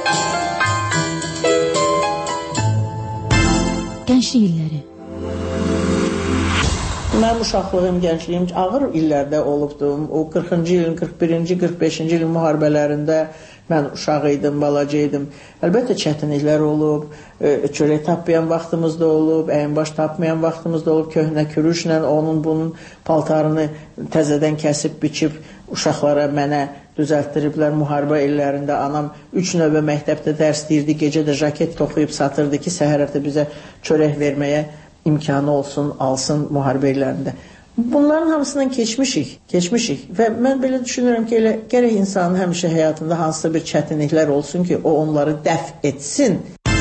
Gənclik illəri. Mənim uşaqlığım, gəncliyim ağır illərdə olubdum. O 40-cı ilin, 41-ci, 45-ci ilin müharibələrində mən uşaq idim, balaca idim. Əlbəttə çətinliklər olub, çörək tapmayan vaxtımız da olub, əyinbaş tapmayan vaxtımız da olub, köhnə kürüşlə onun bunun paltarını təzədən kəsib, biçib uşaqlara mənə düzəltdiriblər. Müharibə illərində anam 3 növbə məktəbdə dərs deyirdi, gecə də jaket toxuyub satırdı ki, səhər həftə bizə çörək verməyə imkanı olsun, alsın müharibə illərində. Bunların hamısından keçmişik və mən belə düşünürəm ki, gərək insanın həmişə həyatında hansısa bir çətinliklər olsun ki, o onları dəf etsin.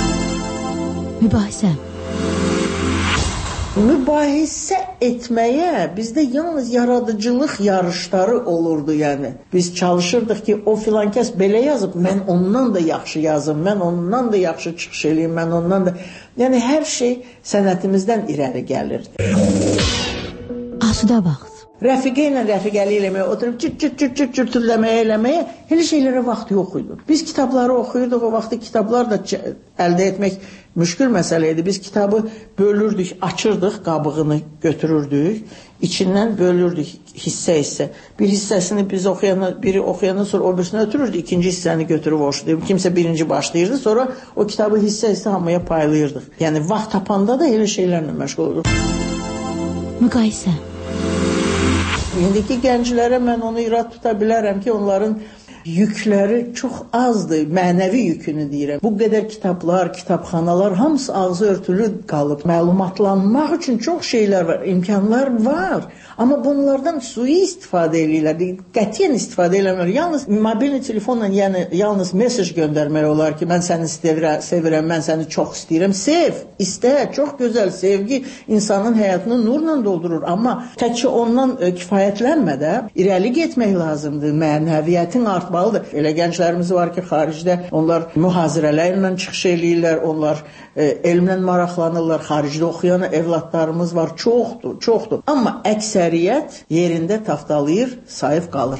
Mübahisə etməyə bizdə yalnız yaradıcılıq yarışları olurdu, yəni. Biz çalışırdıq ki, o filan kəs belə yazıb, mən ondan da yaxşı yazım, mən ondan da yaxşı çıxış eləyim, mən ondan da... Yəni, hər şey sənətimizdən irəli gəlirdi. Asuda vaxt. Rəfiqə ilə rəfiqəli eləməyə, oturub cürt-cürt-cürt-cürtləməyə eləməyə elə şeylərə vaxt yox idi. Biz kitabları oxuyurduq, o vaxtı kitablar da əldə etmək müşkül məsələ idi. Biz kitabı bölürdük, açırdıq, qabığını götürürdük, içindən bölürdük hissə-hissə. Bir hissəsini biz biri oxuyandan sonra o birisini ötürürdük, ikinci hissəni götürüb oxuyurdu. Kimsə birinci başlayırdı, sonra o kitabı hissə-hissə hamıya paylayırdıq. Yəni, vaxt tapanda da elə şeylərlə məşğul olurduq. Müqayisə. İndiki gənclərə mən onu irad tuta bilərəm ki, onların yükləri çox azdır, mənəvi yükünü deyirəm. Bu qədər kitablar, kitabxanalar, hamısı ağzı örtülü qalıb. Məlumatlanmaq üçün çox şeylər var, imkanlar var. Amma bunlardan sui istifadə edirlər, qətiyyən istifadə eləmir. Yalnız mobilni telefonla, yəni yalnız mesaj göndərmək olar ki, mən səni sevirəm, mən səni çox istəyirəm. Sev, istə, çox gözəl sevgi insanın həyatını nurla doldurur. Amma təkcə ondan kifayətlənmə irəli getmək lazımdır, mənəviyyətin artmalıdır. Elə gənclərimiz var ki, xaricdə onlar mühazirələrlə çıxış eləyirlər, onlar elmlə maraqlanırlar, xaricdə oxuyan evladlarımız var, çoxdur. Amma əksəriyyət yerində taftalayır, sayıb qalır.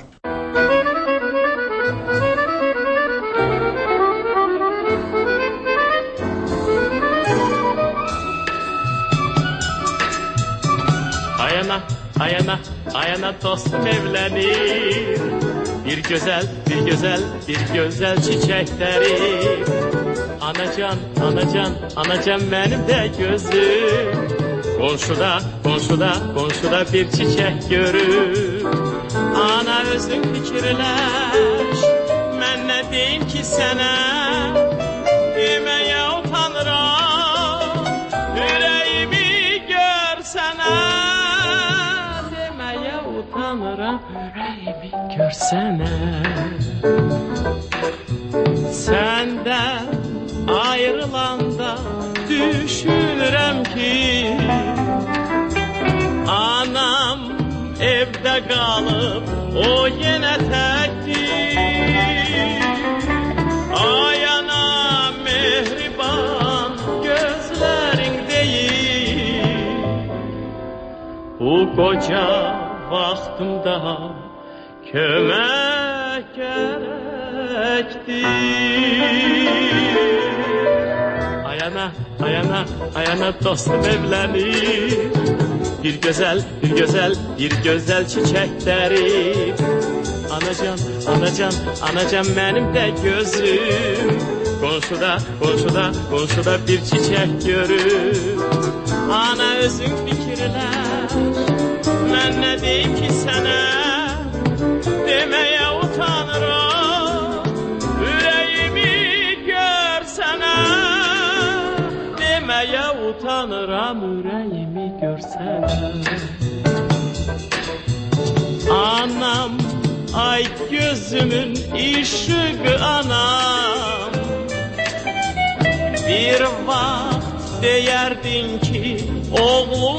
Ayana dostum evlənir. Bir gözəl çiçəkləri. Anacan mənim də gözüm. Qonşuda bir çiçək görür. Ana özün fikirləş, mən nə deyim ki sənə? Deməyə utanıram, ürəyimi görsənə. Deməyə utanıram, ürəyimi görsənə. Səndən ayrılanda düşünürəm ki, anam evdə qalıb, o yenə təkdir. Ay anam, mehriban gözlərin deyil, bu qoca vaxtımda kömək gərəkdir. Ayana dostum evlənir. Bir gözəl çiçəkləri. Anacan mənim də gözüm. Qonşuda bir çiçək görür. ana özün fikirlər. Mən nə deyim ki sənə, deməyə utanıram. Ürəyimi görsənə, deməyə utanıram. Ürəyimi görsənə. Anam, ay gözümün işığı anam. Bir vaxt deyərdin ki, oğlum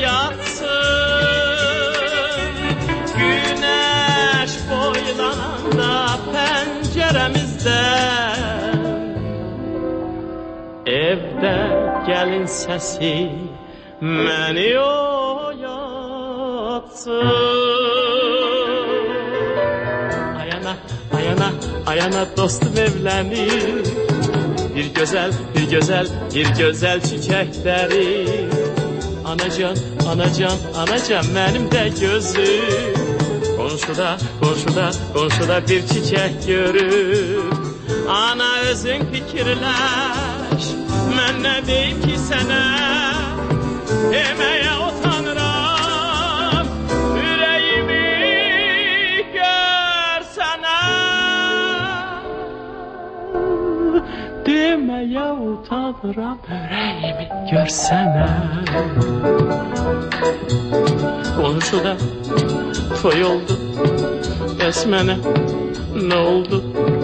boyatsın. Günəş boylananda pəncərəmizdən, evdə gəlin səsi məni oyatsın. Ayana dostum evlənir. Bir gözəl çiçəkləri. Anacan, mənim də gözüm. Qonşuda bir çiçək görür. Ana özün fikirləş. Mən nə deyim ki sənə, deməyə utanıram. Ürəyimi görsənə, deməyə utanıram. Ürəyimi görsənə. Qonşuda toy oldu, bəs mənə nə oldu,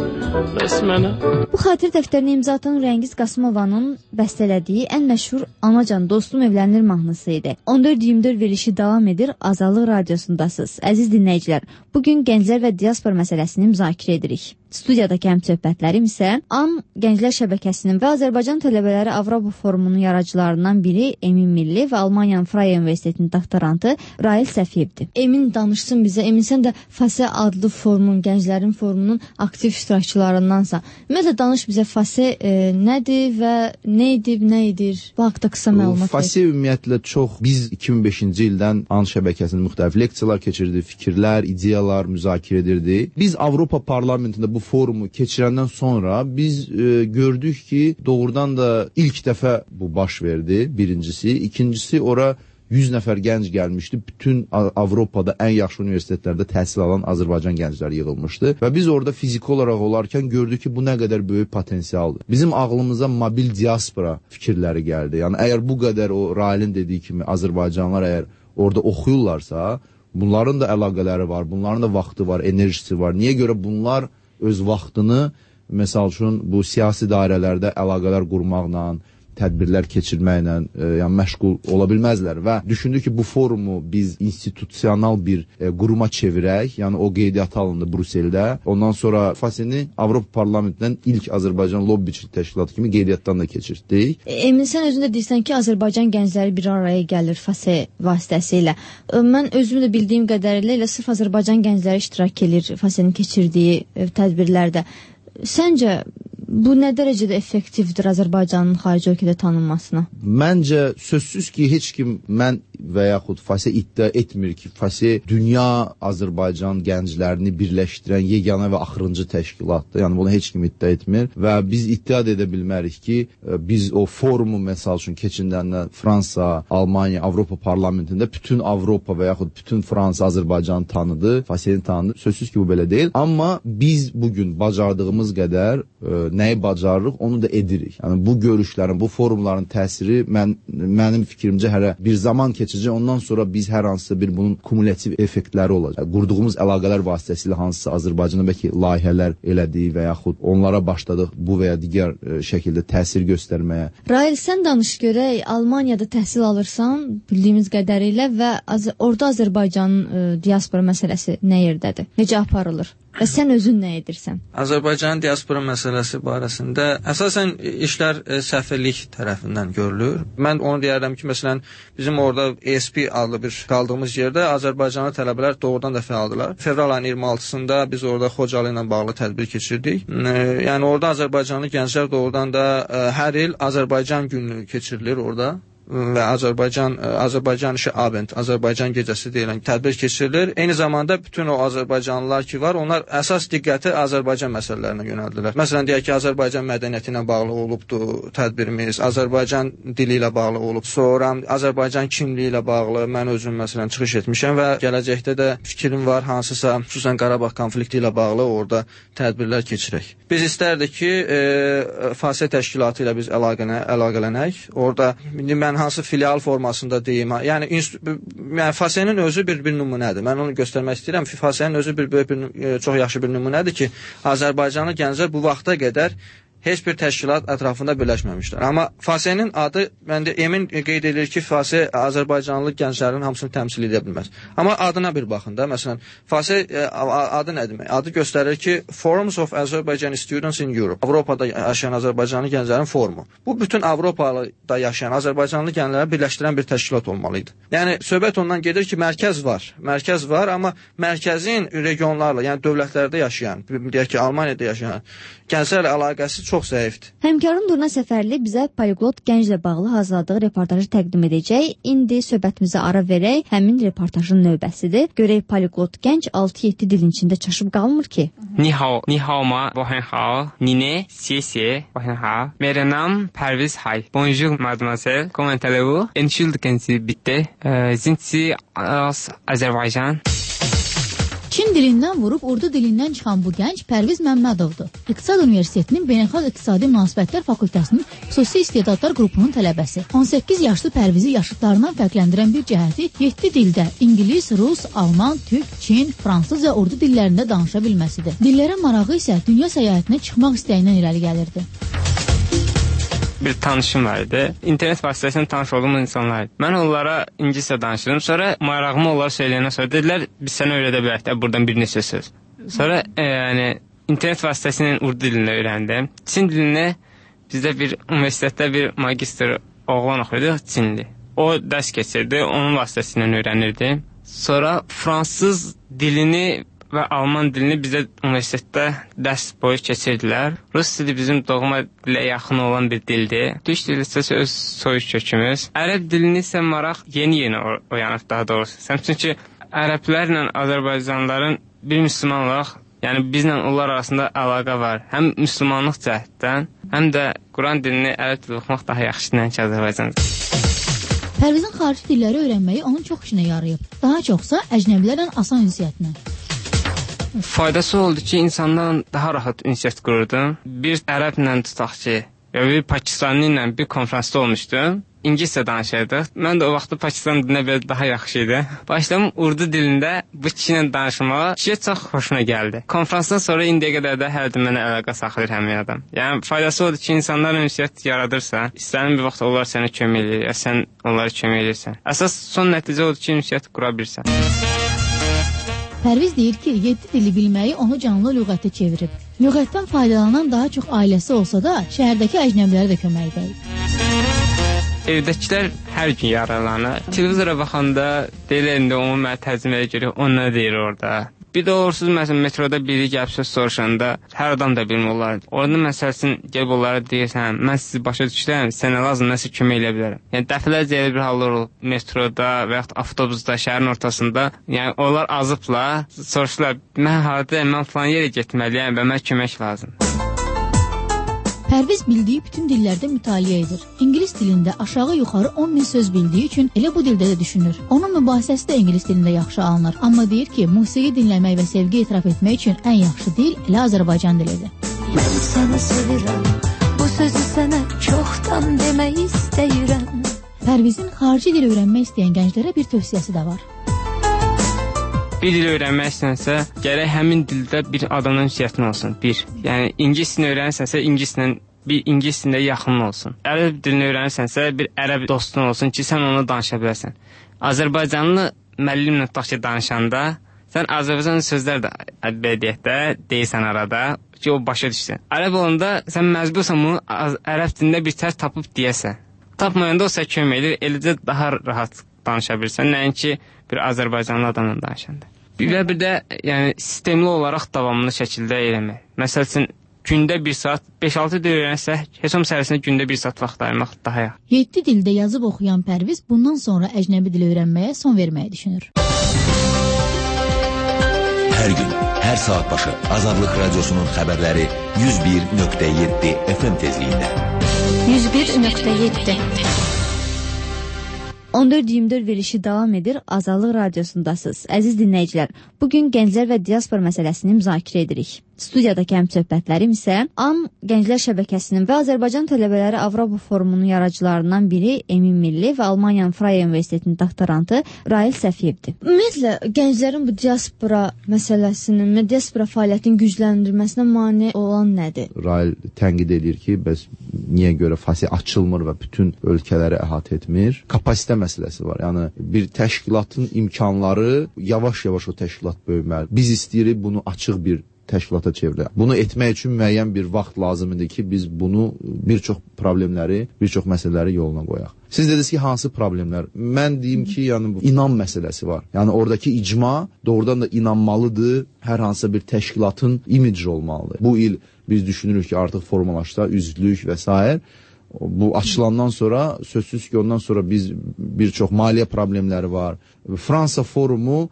bəs mənə? Bu xatir dəftərinə imza atan Rəngiz Qasımovanın bəstələdiyi ən məşhur Anacan dostum evlənir mahnısı idi. 14-24 verilişi davam edir, Azadlıq Radiosundasınız. Əziz dinləyicilər, bugün gənclər və diaspor məsələsini müzakirə edirik. Studiyadakı həmsöhbətlərim isə AM Gənclər Şəbəkəsinin və Azərbaycan Tələbələri Avropa Forumunun yaradıcılarından biri Emin Milli və Almaniyanın Freie Universitetinin doktorantı Rail Səfiyevdir. Emin danışsın bizə. Emin, sən də FASE adlı forumun, gənclərin forumunun aktiv iştirakçılarındansa. Ümumiyyətlə danış bizə, FASE nədir və nə edib, nə edir? Bu haqda qısa məlumat ver. FASE ümumiyyətlə çox, biz 2005-ci ildən AM şəbəkəsinin müxtəlif leksiyalar keçirdi, fikirlər, ideyalar müzakirə edirdi. Biz Avropa Parlamentində bu forumu keçirəndən sonra biz gördük ki, doğrudan da ilk dəfə bu baş verdi, birincisi. İkincisi, ora 100 nəfər gənc gəlmişdi. Bütün Avropada ən yaxşı universitetlərdə təhsil alan Azərbaycan gəncləri yığılmışdı. Və biz orada fiziki olaraq olarkən gördük ki, bu nə qədər böyük potensialdır. Bizim ağlımıza mobil diaspora fikirləri gəldi. Yəni, əgər bu qədər o Railin dediyi kimi Azərbaycanlılar əgər orada oxuyurlarsa, bunların da əlaqələri var, bunların da vaxtı var, enerjisi var. Niyə görə bunlar öz vaxtını, məsəl üçün, bu siyasi dairələrdə əlaqələr qurmaqla, tədbirlər keçirməklə yəni məşğul ola bilməzlər və düşündük ki, bu forumu biz institusional bir quruma çevirək, yəni o qeydiyyata alındı Brüsseldə. Ondan sonra FASE-ni Avropa Parlamentindən ilk Azərbaycan lobbiçi təşkilatı kimi qeydiyyatdan da keçirdik. Emin, sən özün də deyirsən ki, Azərbaycan gəncləri bir araya gəlir FASE vasitəsilə. Mən özüm də bildiyim qədərilə sırf Azərbaycan gəncləri iştirak edir FASE-nin keçirdiyi tədbirlərdə. Səncə bu nə dərəcədə effektivdir Azərbaycanın xarici ölkədə tanınmasına? Məncə, sözsüz ki, heç kim mən və yaxud FASE iddia etmir ki, FASE dünya Azərbaycan gənclərini birləşdirən yeganə və axırıncı təşkilatdır. Yəni, bunu heç kim iddia etmir və biz iddia edə bilmərik ki, biz o forumu, məsəl üçün, keçindən Fransa, Almaniya, Avropa Parlamentində bütün Avropa və yaxud bütün Fransa Azərbaycanı tanıdı, FASE-ni tanıdı. Sözsüz ki, bu belə deyil. Amma biz bugün bacardığımız qədər nəyi bacarırıq, onu da edirik. Yəni, bu görüşlərin, bu forumların təsiri mənim fikrimcə hələ bir zaman keçəcək. Ondan sonra biz hər hansısa bir bunun kumulativ effektləri olacaq. Qurduğumuz əlaqələr vasitəsilə hansısa Azərbaycana bəlkə layihələr elədik və yaxud onlara başladıq bu və ya digər şəkildə təsir göstərməyə. Rail, sən danış görək, Almaniyada təhsil alırsan, bildiyimiz qədərilə və orada Azərbaycanın diaspora məsələsi nə yerdədir? Necə aparılır? Və sən özün nə edirsən? Azərbaycanın diaspora məsələsi barəsində əsasən işlər səfirlik tərəfindən görülür. Mən onu deyərəm ki, məsələn, bizim orada ESP adlı bir qaldığımız yerdə Azərbaycanlı tələbələr doğrudan da fəaldılar. Fevral ayının 26-sında biz orada Xocalı ilə bağlı tədbir keçirdik. Yəni orada Azərbaycanlı gənclər doğrudan da hər il Azərbaycan günü keçirilir orada. və Azərbaycan işi Abend, Azərbaycan gecəsi deyilən tədbir keçirilir. Eyni zamanda bütün o azərbaycanlılar ki var, onlar əsas diqqəti Azərbaycan məsələlərinə yönəldilər. Məsələn, deyək ki, Azərbaycan mədəniyyəti ilə bağlı olubdur tədbirimiz, Azərbaycan dili ilə bağlı olub, sonra Azərbaycan kimliyi ilə bağlı mən özüm məsələn çıxış etmişəm və gələcəkdə də fikrim var, hansısa xüsusən Qarabağ konflikti ilə bağlı orada tədbirlər keçirək. Biz istərdik ki, FASE təşkilatı ilə biz əlaqələnək. Orada mən hansı filial formasında deyim, yəni FASE-nin özü bir nümunədir. Mən onu göstərmək istəyirəm. FASE-nin özü çox yaxşı bir nümunədir ki, Azərbaycanlı gənclər bu vaxta qədər heç bir təşkilat ətrafında birləşməmişlər. Amma FASE-nin adı, məndə emin qeyd edir ki, FASE Azərbaycanlı gənclərin hamısını təmsil edə bilməz. Amma adına bir baxın da, məsələn, FASE adı nə demək? Adı göstərir ki, Forums of Azerbaycan Students in Europe. Avropada yaşayan Azərbaycanlı gənclərin forumu. Bu, bütün Avropada yaşayan Azərbaycanlı gəncləri birləşdirən bir təşkilat olmalıydı. Yəni, söhbət ondan gedir ki, mərkəz var, amma mərkəzin regionlarla, yəni dövlətlərdə yaşayan, deyək ki, Almaniyada yaşayan gənclərlə əlaqəsi çox zəifdir. Həmkarım Durna Səfərli bizə poliqlot gənclə bağlı hazırladığı reportajı təqdim edəcək. İndi söhbətimizə ara verək. Həmin reportajın növbəsidir. Görək poliqlot gənc 6-7 dilin içində çaşıb qalmır ki. Ni hao ma, bohen hao, nine, xie, bohen hao. मेरा नाम परवेज हाय. Bonjour mademoiselle, comment allez-vous? Entschuldigen Sie bitte, sind Sie aus Azerbaycan? Çin dilindən vurub Urdu dilindən çıxan bu gənc Pərviz Məmmədovdur. İqtisad Universitetinin Beynəlxalq İqtisadi Münasibətlər Fakültəsinin xüsusi istedadlar qrupunun tələbəsi. 18 yaşlı Pərvizi yaşıtlarından fərqləndirən bir cəhəti 7 dildə İngilis, Rus, Alman, Türk, Çin, Fransız və Urdu dillərində danışa bilməsidir. Dillərə marağı isə dünya səyahətinə çıxmaq istəyindən irəli gəlirdi. Bir tanışım var idi. İnternet vasitəsilə tanış olduğum insanlar idi. Mən onlara ingiliscə danışırdım. Sonra marağımı onlara söyləyəndən sonra dedilər, biz sənə öyrədə bilərik də buradan bir neçə söz. Sonra internet vasitəsilə Urdu dilini öyrəndim. Çin dilini bizdə bir universitetdə bir magistr oğlan oxuyurdu, Çinli. O dərs keçirdi, onun vasitəsilə öyrənirdim. Sonra fransız dilini və Alman dilini bizə universitetdə dərs boyu keçirdilər. Rus dili bizim doğma dilə yaxın olan bir dildir. Türk dili isə öz soyuş kökümüz. Ərəb dilini isə maraq yeni oyanıb daha doğrusu. Çünki ərəblərlə Azərbaycanlıların bir müsəlman olaraq, yəni bizlə onlar arasında əlaqə var. Həm müsəlmanlıq cəhətdən, həm də Quran dilini ərəb dili oxumaq daha yaxşıdır ki, Azərbaycanda. Pərvizin xarici dilləri öyrənməyi onun çox işinə yarayıb. Daha çoxsa əcnəbilərlə asan ünsiyyətinə. Faydası oldu ki, insanlarla daha rahat ünsiyyət qururdum. Bir ərəblə tutaq ki, bir Pakistanlı ilə bir konferansda olmuşdum. İngiliscə danışırdıq. Mən də o vaxtda Pakistan dilinə belə daha yaxşı idi. Başladım Urdu dilində bu kişi ilə danışmağa. Kişiyə çox xoşuna gəldi. Konferansdan sonra indiyə qədər də hər də mənə əlaqə saxlayır həmin adam. Yəni faydası odur ki, insanlarla ünsiyyət yaradırsa, istədiyin bir vaxt onlar sənə kömək edir, ya sən onlara kömək edirsən. Əsas son nəticə odur ki, ünsiyyət qura bilirsən. Pərviz deyir ki, 7 dili bilməyi onu canlı lüğətə çevirib. Lüğətdən faydalanan daha çox ailəsi olsa da, şəhərdəki əcnəbilərə də kömək edib. Evdəkilər hər gün yararlanır. Televizora baxanda deyirlər, onu mənə tərcüməyə görə, o nə deyir orada. Bir də olursuz, məsələn, metroda biri gəlib söz soruşanda, hər adam da bilmir olar. Orada məsəlsin, gəlib onlara deyirsən, mən sizi başa düşürəm, sənə lazım nəsə kömək elə bilərəm. Yəni, dəfələrcə elə bir hallar olub, metroda və yaxud avtobusda, şəhərin ortasında. Yəni, onlar azıblar, soruşurlar, mən haradayım, mən falan yerə getməliyəm və mənə kömək lazım. Pərviz bildiyi bütün dillərdə mütaliə edir. İngilis dilində aşağı-yuxarı 10.000 söz bildiyi üçün elə bu dildə də düşünür. Onun mübahisəsi də ingilis dilində yaxşı alınır. Amma deyir ki, musiqi dinləmək və sevgi etiraf etmək üçün ən yaxşı dil elə Azərbaycan dilidir. Mən səni sevirəm, bu sözü sənə çoxdan demək istəyirəm. Pərvizin xarici dil öyrənmək istəyən gənclərə bir tövsiyəsi də var. Bir dil öyrənmək istəyənsə, gərək həmin dildə bir adamla ünsiyyətin olsun. Yəni, ingilis dilini öyrənirsənsə, ingilis dilində yaxın olsun. Ərəb dilini öyrənirsənsə, bir ərəb dostun olsun ki, sən ona danışa bilərsən. Azərbaycanlı müəllimlə tutaq ki, danışanda, sən Azərbaycanlı sözlər də deyək də, deyirsən arada ki, o başa düşsün. Ərəb olanda, sən məcbursan bunu ərəb dilində bir tərs tapıb deyəsən. Tapmayanda o sən kömək edir, eləcə daha rahat danışa bilirsən, nəinki bir Azərbaycanlı adamla danışanda. Bir də yəni, sistemli olaraq davamlı şəkildə eləmək. Məsəl üçün, gündə 1 saat, 5-6 dil öyrənsək, heç olmasa hərsində gündə 1 saat vaxt ayırmaq daha yaxşı. 7 dildə yazıb oxuyan Pərviz bundan sonra əcnəbi dil öyrənməyə son verməyi düşünür. Hər gün, hər saat başı Azadlıq Radiosunun xəbərləri 101.7 FM tezliyində. 101.7 14-24 verilişi davam edir. Azadlıq Radiosundasınız. Əziz dinləyicilər, bugün gənclər və diaspor məsələsini müzakirə edirik. Studiyadakı həmsöhbətlərim isə AM Gənclər Şəbəkəsinin və Azərbaycan Tələbələri Avropa Forumunun yaradıcılarından biri Emin Milli və Almaniyanın Freie Universitetinin doktorantı Rail Səfiyevdir. Ümumiyyətlə, gənclərin bu diaspora məsələsinin, diaspora fəaliyyətinin gücləndirilməsinə mane olan nədir? Rail tənqid edir ki, bəs niyə görə FASE açılmır və bütün ölkələri əhatə etmir? Kapasitə məsələsi var. Yəni, bir təşkilatın imkanları yavaş-yavaş o təşkilat böyüməli. Biz istəyirik bunu açıq bir təşkilata çevirək. Bunu etmək üçün müəyyən bir vaxt lazımdır ki, biz bunu bir çox problemləri, bir çox məsələləri yoluna qoyaq. Siz dediniz ki, hansı problemlər? Mən deyim ki, yəni inan məsələsi var. Yəni oradakı icma doğrudan da inanmalıdır. Hər hansısa bir təşkilatın imidji olmalıdır. Bu il biz düşünürük ki, artıq formalaşsa, üzvlük və s. Bu açılandan sonra, sözsüz ki, ondan sonra biz bir çox maliyyə problemləri var. Fransa forumu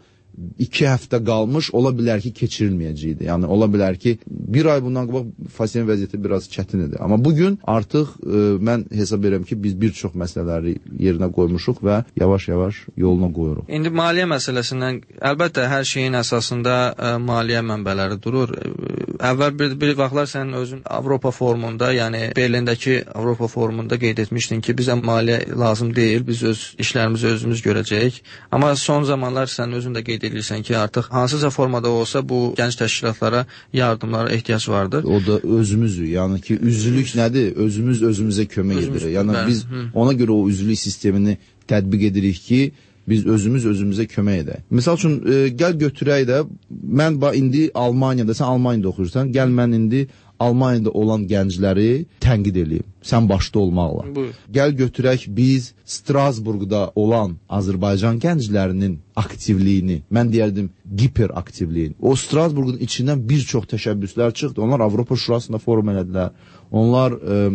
2 həftə qalmış, ola bilər ki, keçirilməyəcəkdir. Yəni, ola bilər ki, bir ay bundan qabaq FASE-nin vəziyyəti biraz çətin idi. Amma bugün artıq mən hesab edirəm ki, biz bir çox məsələləri yerinə qoymuşuq və yavaş-yavaş yoluna qoyuruq. İndi maliyyə məsələsindən, əlbəttə, hər şeyin əsasında maliyyə mənbələri durur. Əvvəl bir vaxtlar sən özün Avropa forumunda, yəni Berlindəki Avropa forumunda qeyd etmişdin ki, bizə maliyyə lazım deyil, biz öz işlərimizi özümüz görəcəyik. Amma son zamanlar sən özün də qeyd edirsən ki, artıq hansısa formada olsa bu gənc təşkilatlara yardımlara ehtiyac vardır. O da özümüzü, yəni ki, üzvlük nədir? Özümüz özümüzə kömək edirik. Yəni biz ona görə o üzvlük sistemini tətbiq edirik ki, biz özümüz özümüzə kömək edək. Misal üçün, gəl götürək də, mən indi Almaniyada, sən Almaniyada oxuyursan, gəl mən indi Almaniyada olan gəncləri tənqid edeyim. Sən başda olmaqla. Buyur. Gəl götürək biz Strasburqda olan Azərbaycan gənclərinin aktivliyini, mən deyərdim hiperaktivliyini. O Strasburqun içindən bir çox təşəbbüslər çıxdı. Onlar Avropa Şurasında forum elədilər. Onlar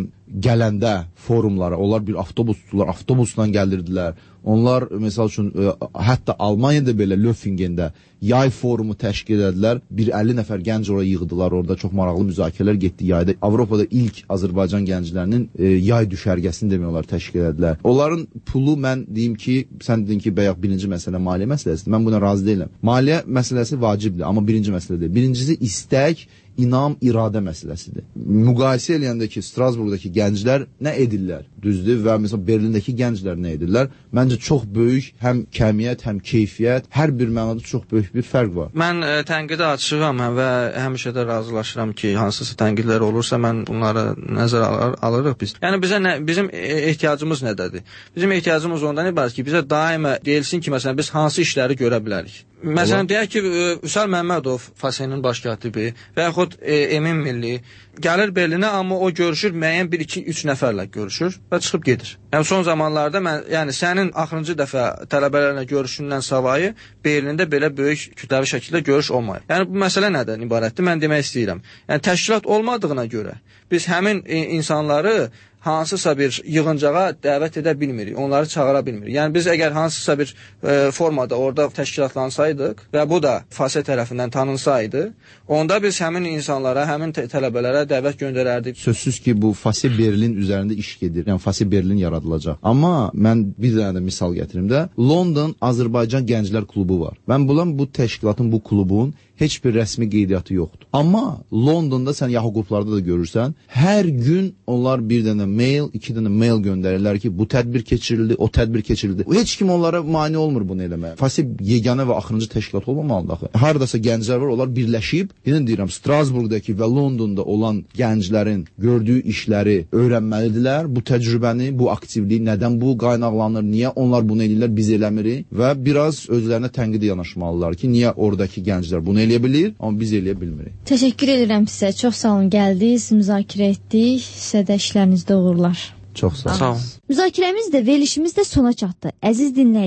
gələndə forumlara, onlar bir avtobus tuturlar, avtobusla gəlirdilər. Onlar, məsal üçün, hətta Almaniyada belə Löfingendə yay forumu təşkil edədilər. Bir 50 nəfər gənc oraya yığdılar, orada çox maraqlı müzakirələr getdi yayda. Avropada ilk Azərbaycan gənclərinin yay düşərgəsini demək olar təşkil edədilər. Onların pulu mən deyim ki, sən dedin ki, bəyək birinci məsələ maliyyə məsələsidir. Mən buna razı deyiləm. Maliyyə məsələsi vacibdir, amma birinci məsələ deyil. Birincisi istək, inam, iradə məsələsidir. Müqayisə eləyəndə ki, Strasburqdakı gənclər nə edirlər, düzdür, və məsələn Berlindəki gənclər nə edirlər? Məncə çox böyük həm kəmiyyət, həm keyfiyyət, hər bir mənada çox böyük bir fərq var. Mən tənqidə açığam və həmişə də razılaşıram ki, hansısa tənqidlər olursa, mən bunları nəzərə alırıq biz. Yəni bizim ehtiyacımız nədədir? Bizim ehtiyacımız ondan ibarət ki, bizə daima deyilsin ki, məsələn, biz hansı işləri görə bilərik. Məsələn, deyək ki, Vüsal Məmmədov, FASE-nin baş katibi və yaxud Emin Milli gəlir Berlinə, amma o görüşür, müəyyən 1-2-3 nəfərlə görüşür və çıxıb gedir. Yəni, son zamanlarda yəni sənin axırıncı dəfə tələbələrlə görüşündən savayı Berlində belə böyük kütləvi şəkildə görüş olmayıb. Yəni, bu məsələ nədən ibarətdir? Mən demək istəyirəm. Yəni, təşkilat olmadığına görə biz həmin insanları hansısa bir yığıncağa dəvət edə bilmirik, onları çağıra bilmirik. Yəni biz əgər hansısa bir formada orada təşkilatlansaydıq və bu da FASE tərəfindən tanınsaydı, onda biz həmin insanlara, həmin tələbələrə dəvət göndərərdik. Sözsüz ki, bu FASE Berlin üzərində iş gedir. Yəni FASE Berlin yaradılacaq. Amma mən bir dənə də misal gətirim də, London Azərbaycan Gənclər Klubu var. Mən bu təşkilatın, bu klubun heç bir rəsmi qeydiyyatı yoxdur. Amma Londonda sən Yahoo qruplarda da görürsən, hər gün onlar bir dənə mail, 2 dənə mail göndərirlər ki, bu tədbir keçirildi, o tədbir keçirildi. Heç kim onlara mane olmur bunu eləməyə. FASE yeganə və axırıncı təşkilat olmamalıdır axı. Hardasa gənclər var, onlar birləşib, yenə deyirəm, Strasburqdakı və Londonda olan gənclərin gördüyü işləri öyrənməlidirlər. Bu təcrübəni, bu aktivliyi nədən bu qaynaqlanır, niyə onlar bunu edirlər, biz eləmirik və biraz özlərinə tənqidi yanaşmalılar ki, niyə oradakı gənclər bunu eləyə bilir, amma biz eləyə bilmirik. Təşəkkür edirəm sizə. Çox sağ olun, gəldiniz, müzakirə etdik. Sizə də işlərinizdə uğurlar. Çox sağ olun. Müzakirəmiz də, verilişimiz də sona çatdı. Əziz dinləyici,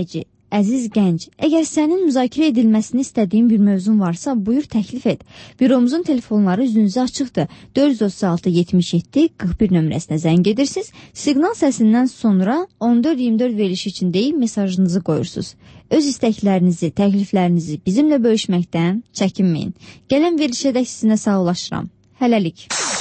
Əziz gənc, əgər sənin müzakirə edilməsini istədiyin bir mövzun varsa, buyur təklif et. Büromuzun telefonları üzünüzə açıqdır. 436-77-41 nömrəsinə zəng edirsiniz. Siqnal səsindən sonra 14-24 verilişi üçün deyib mesajınızı qoyursunuz. Öz istəklərinizi, təkliflərinizi bizimlə bölüşməkdən çəkinməyin. Gələn verilişədək sizinlə sağollaşıram. Hələlik.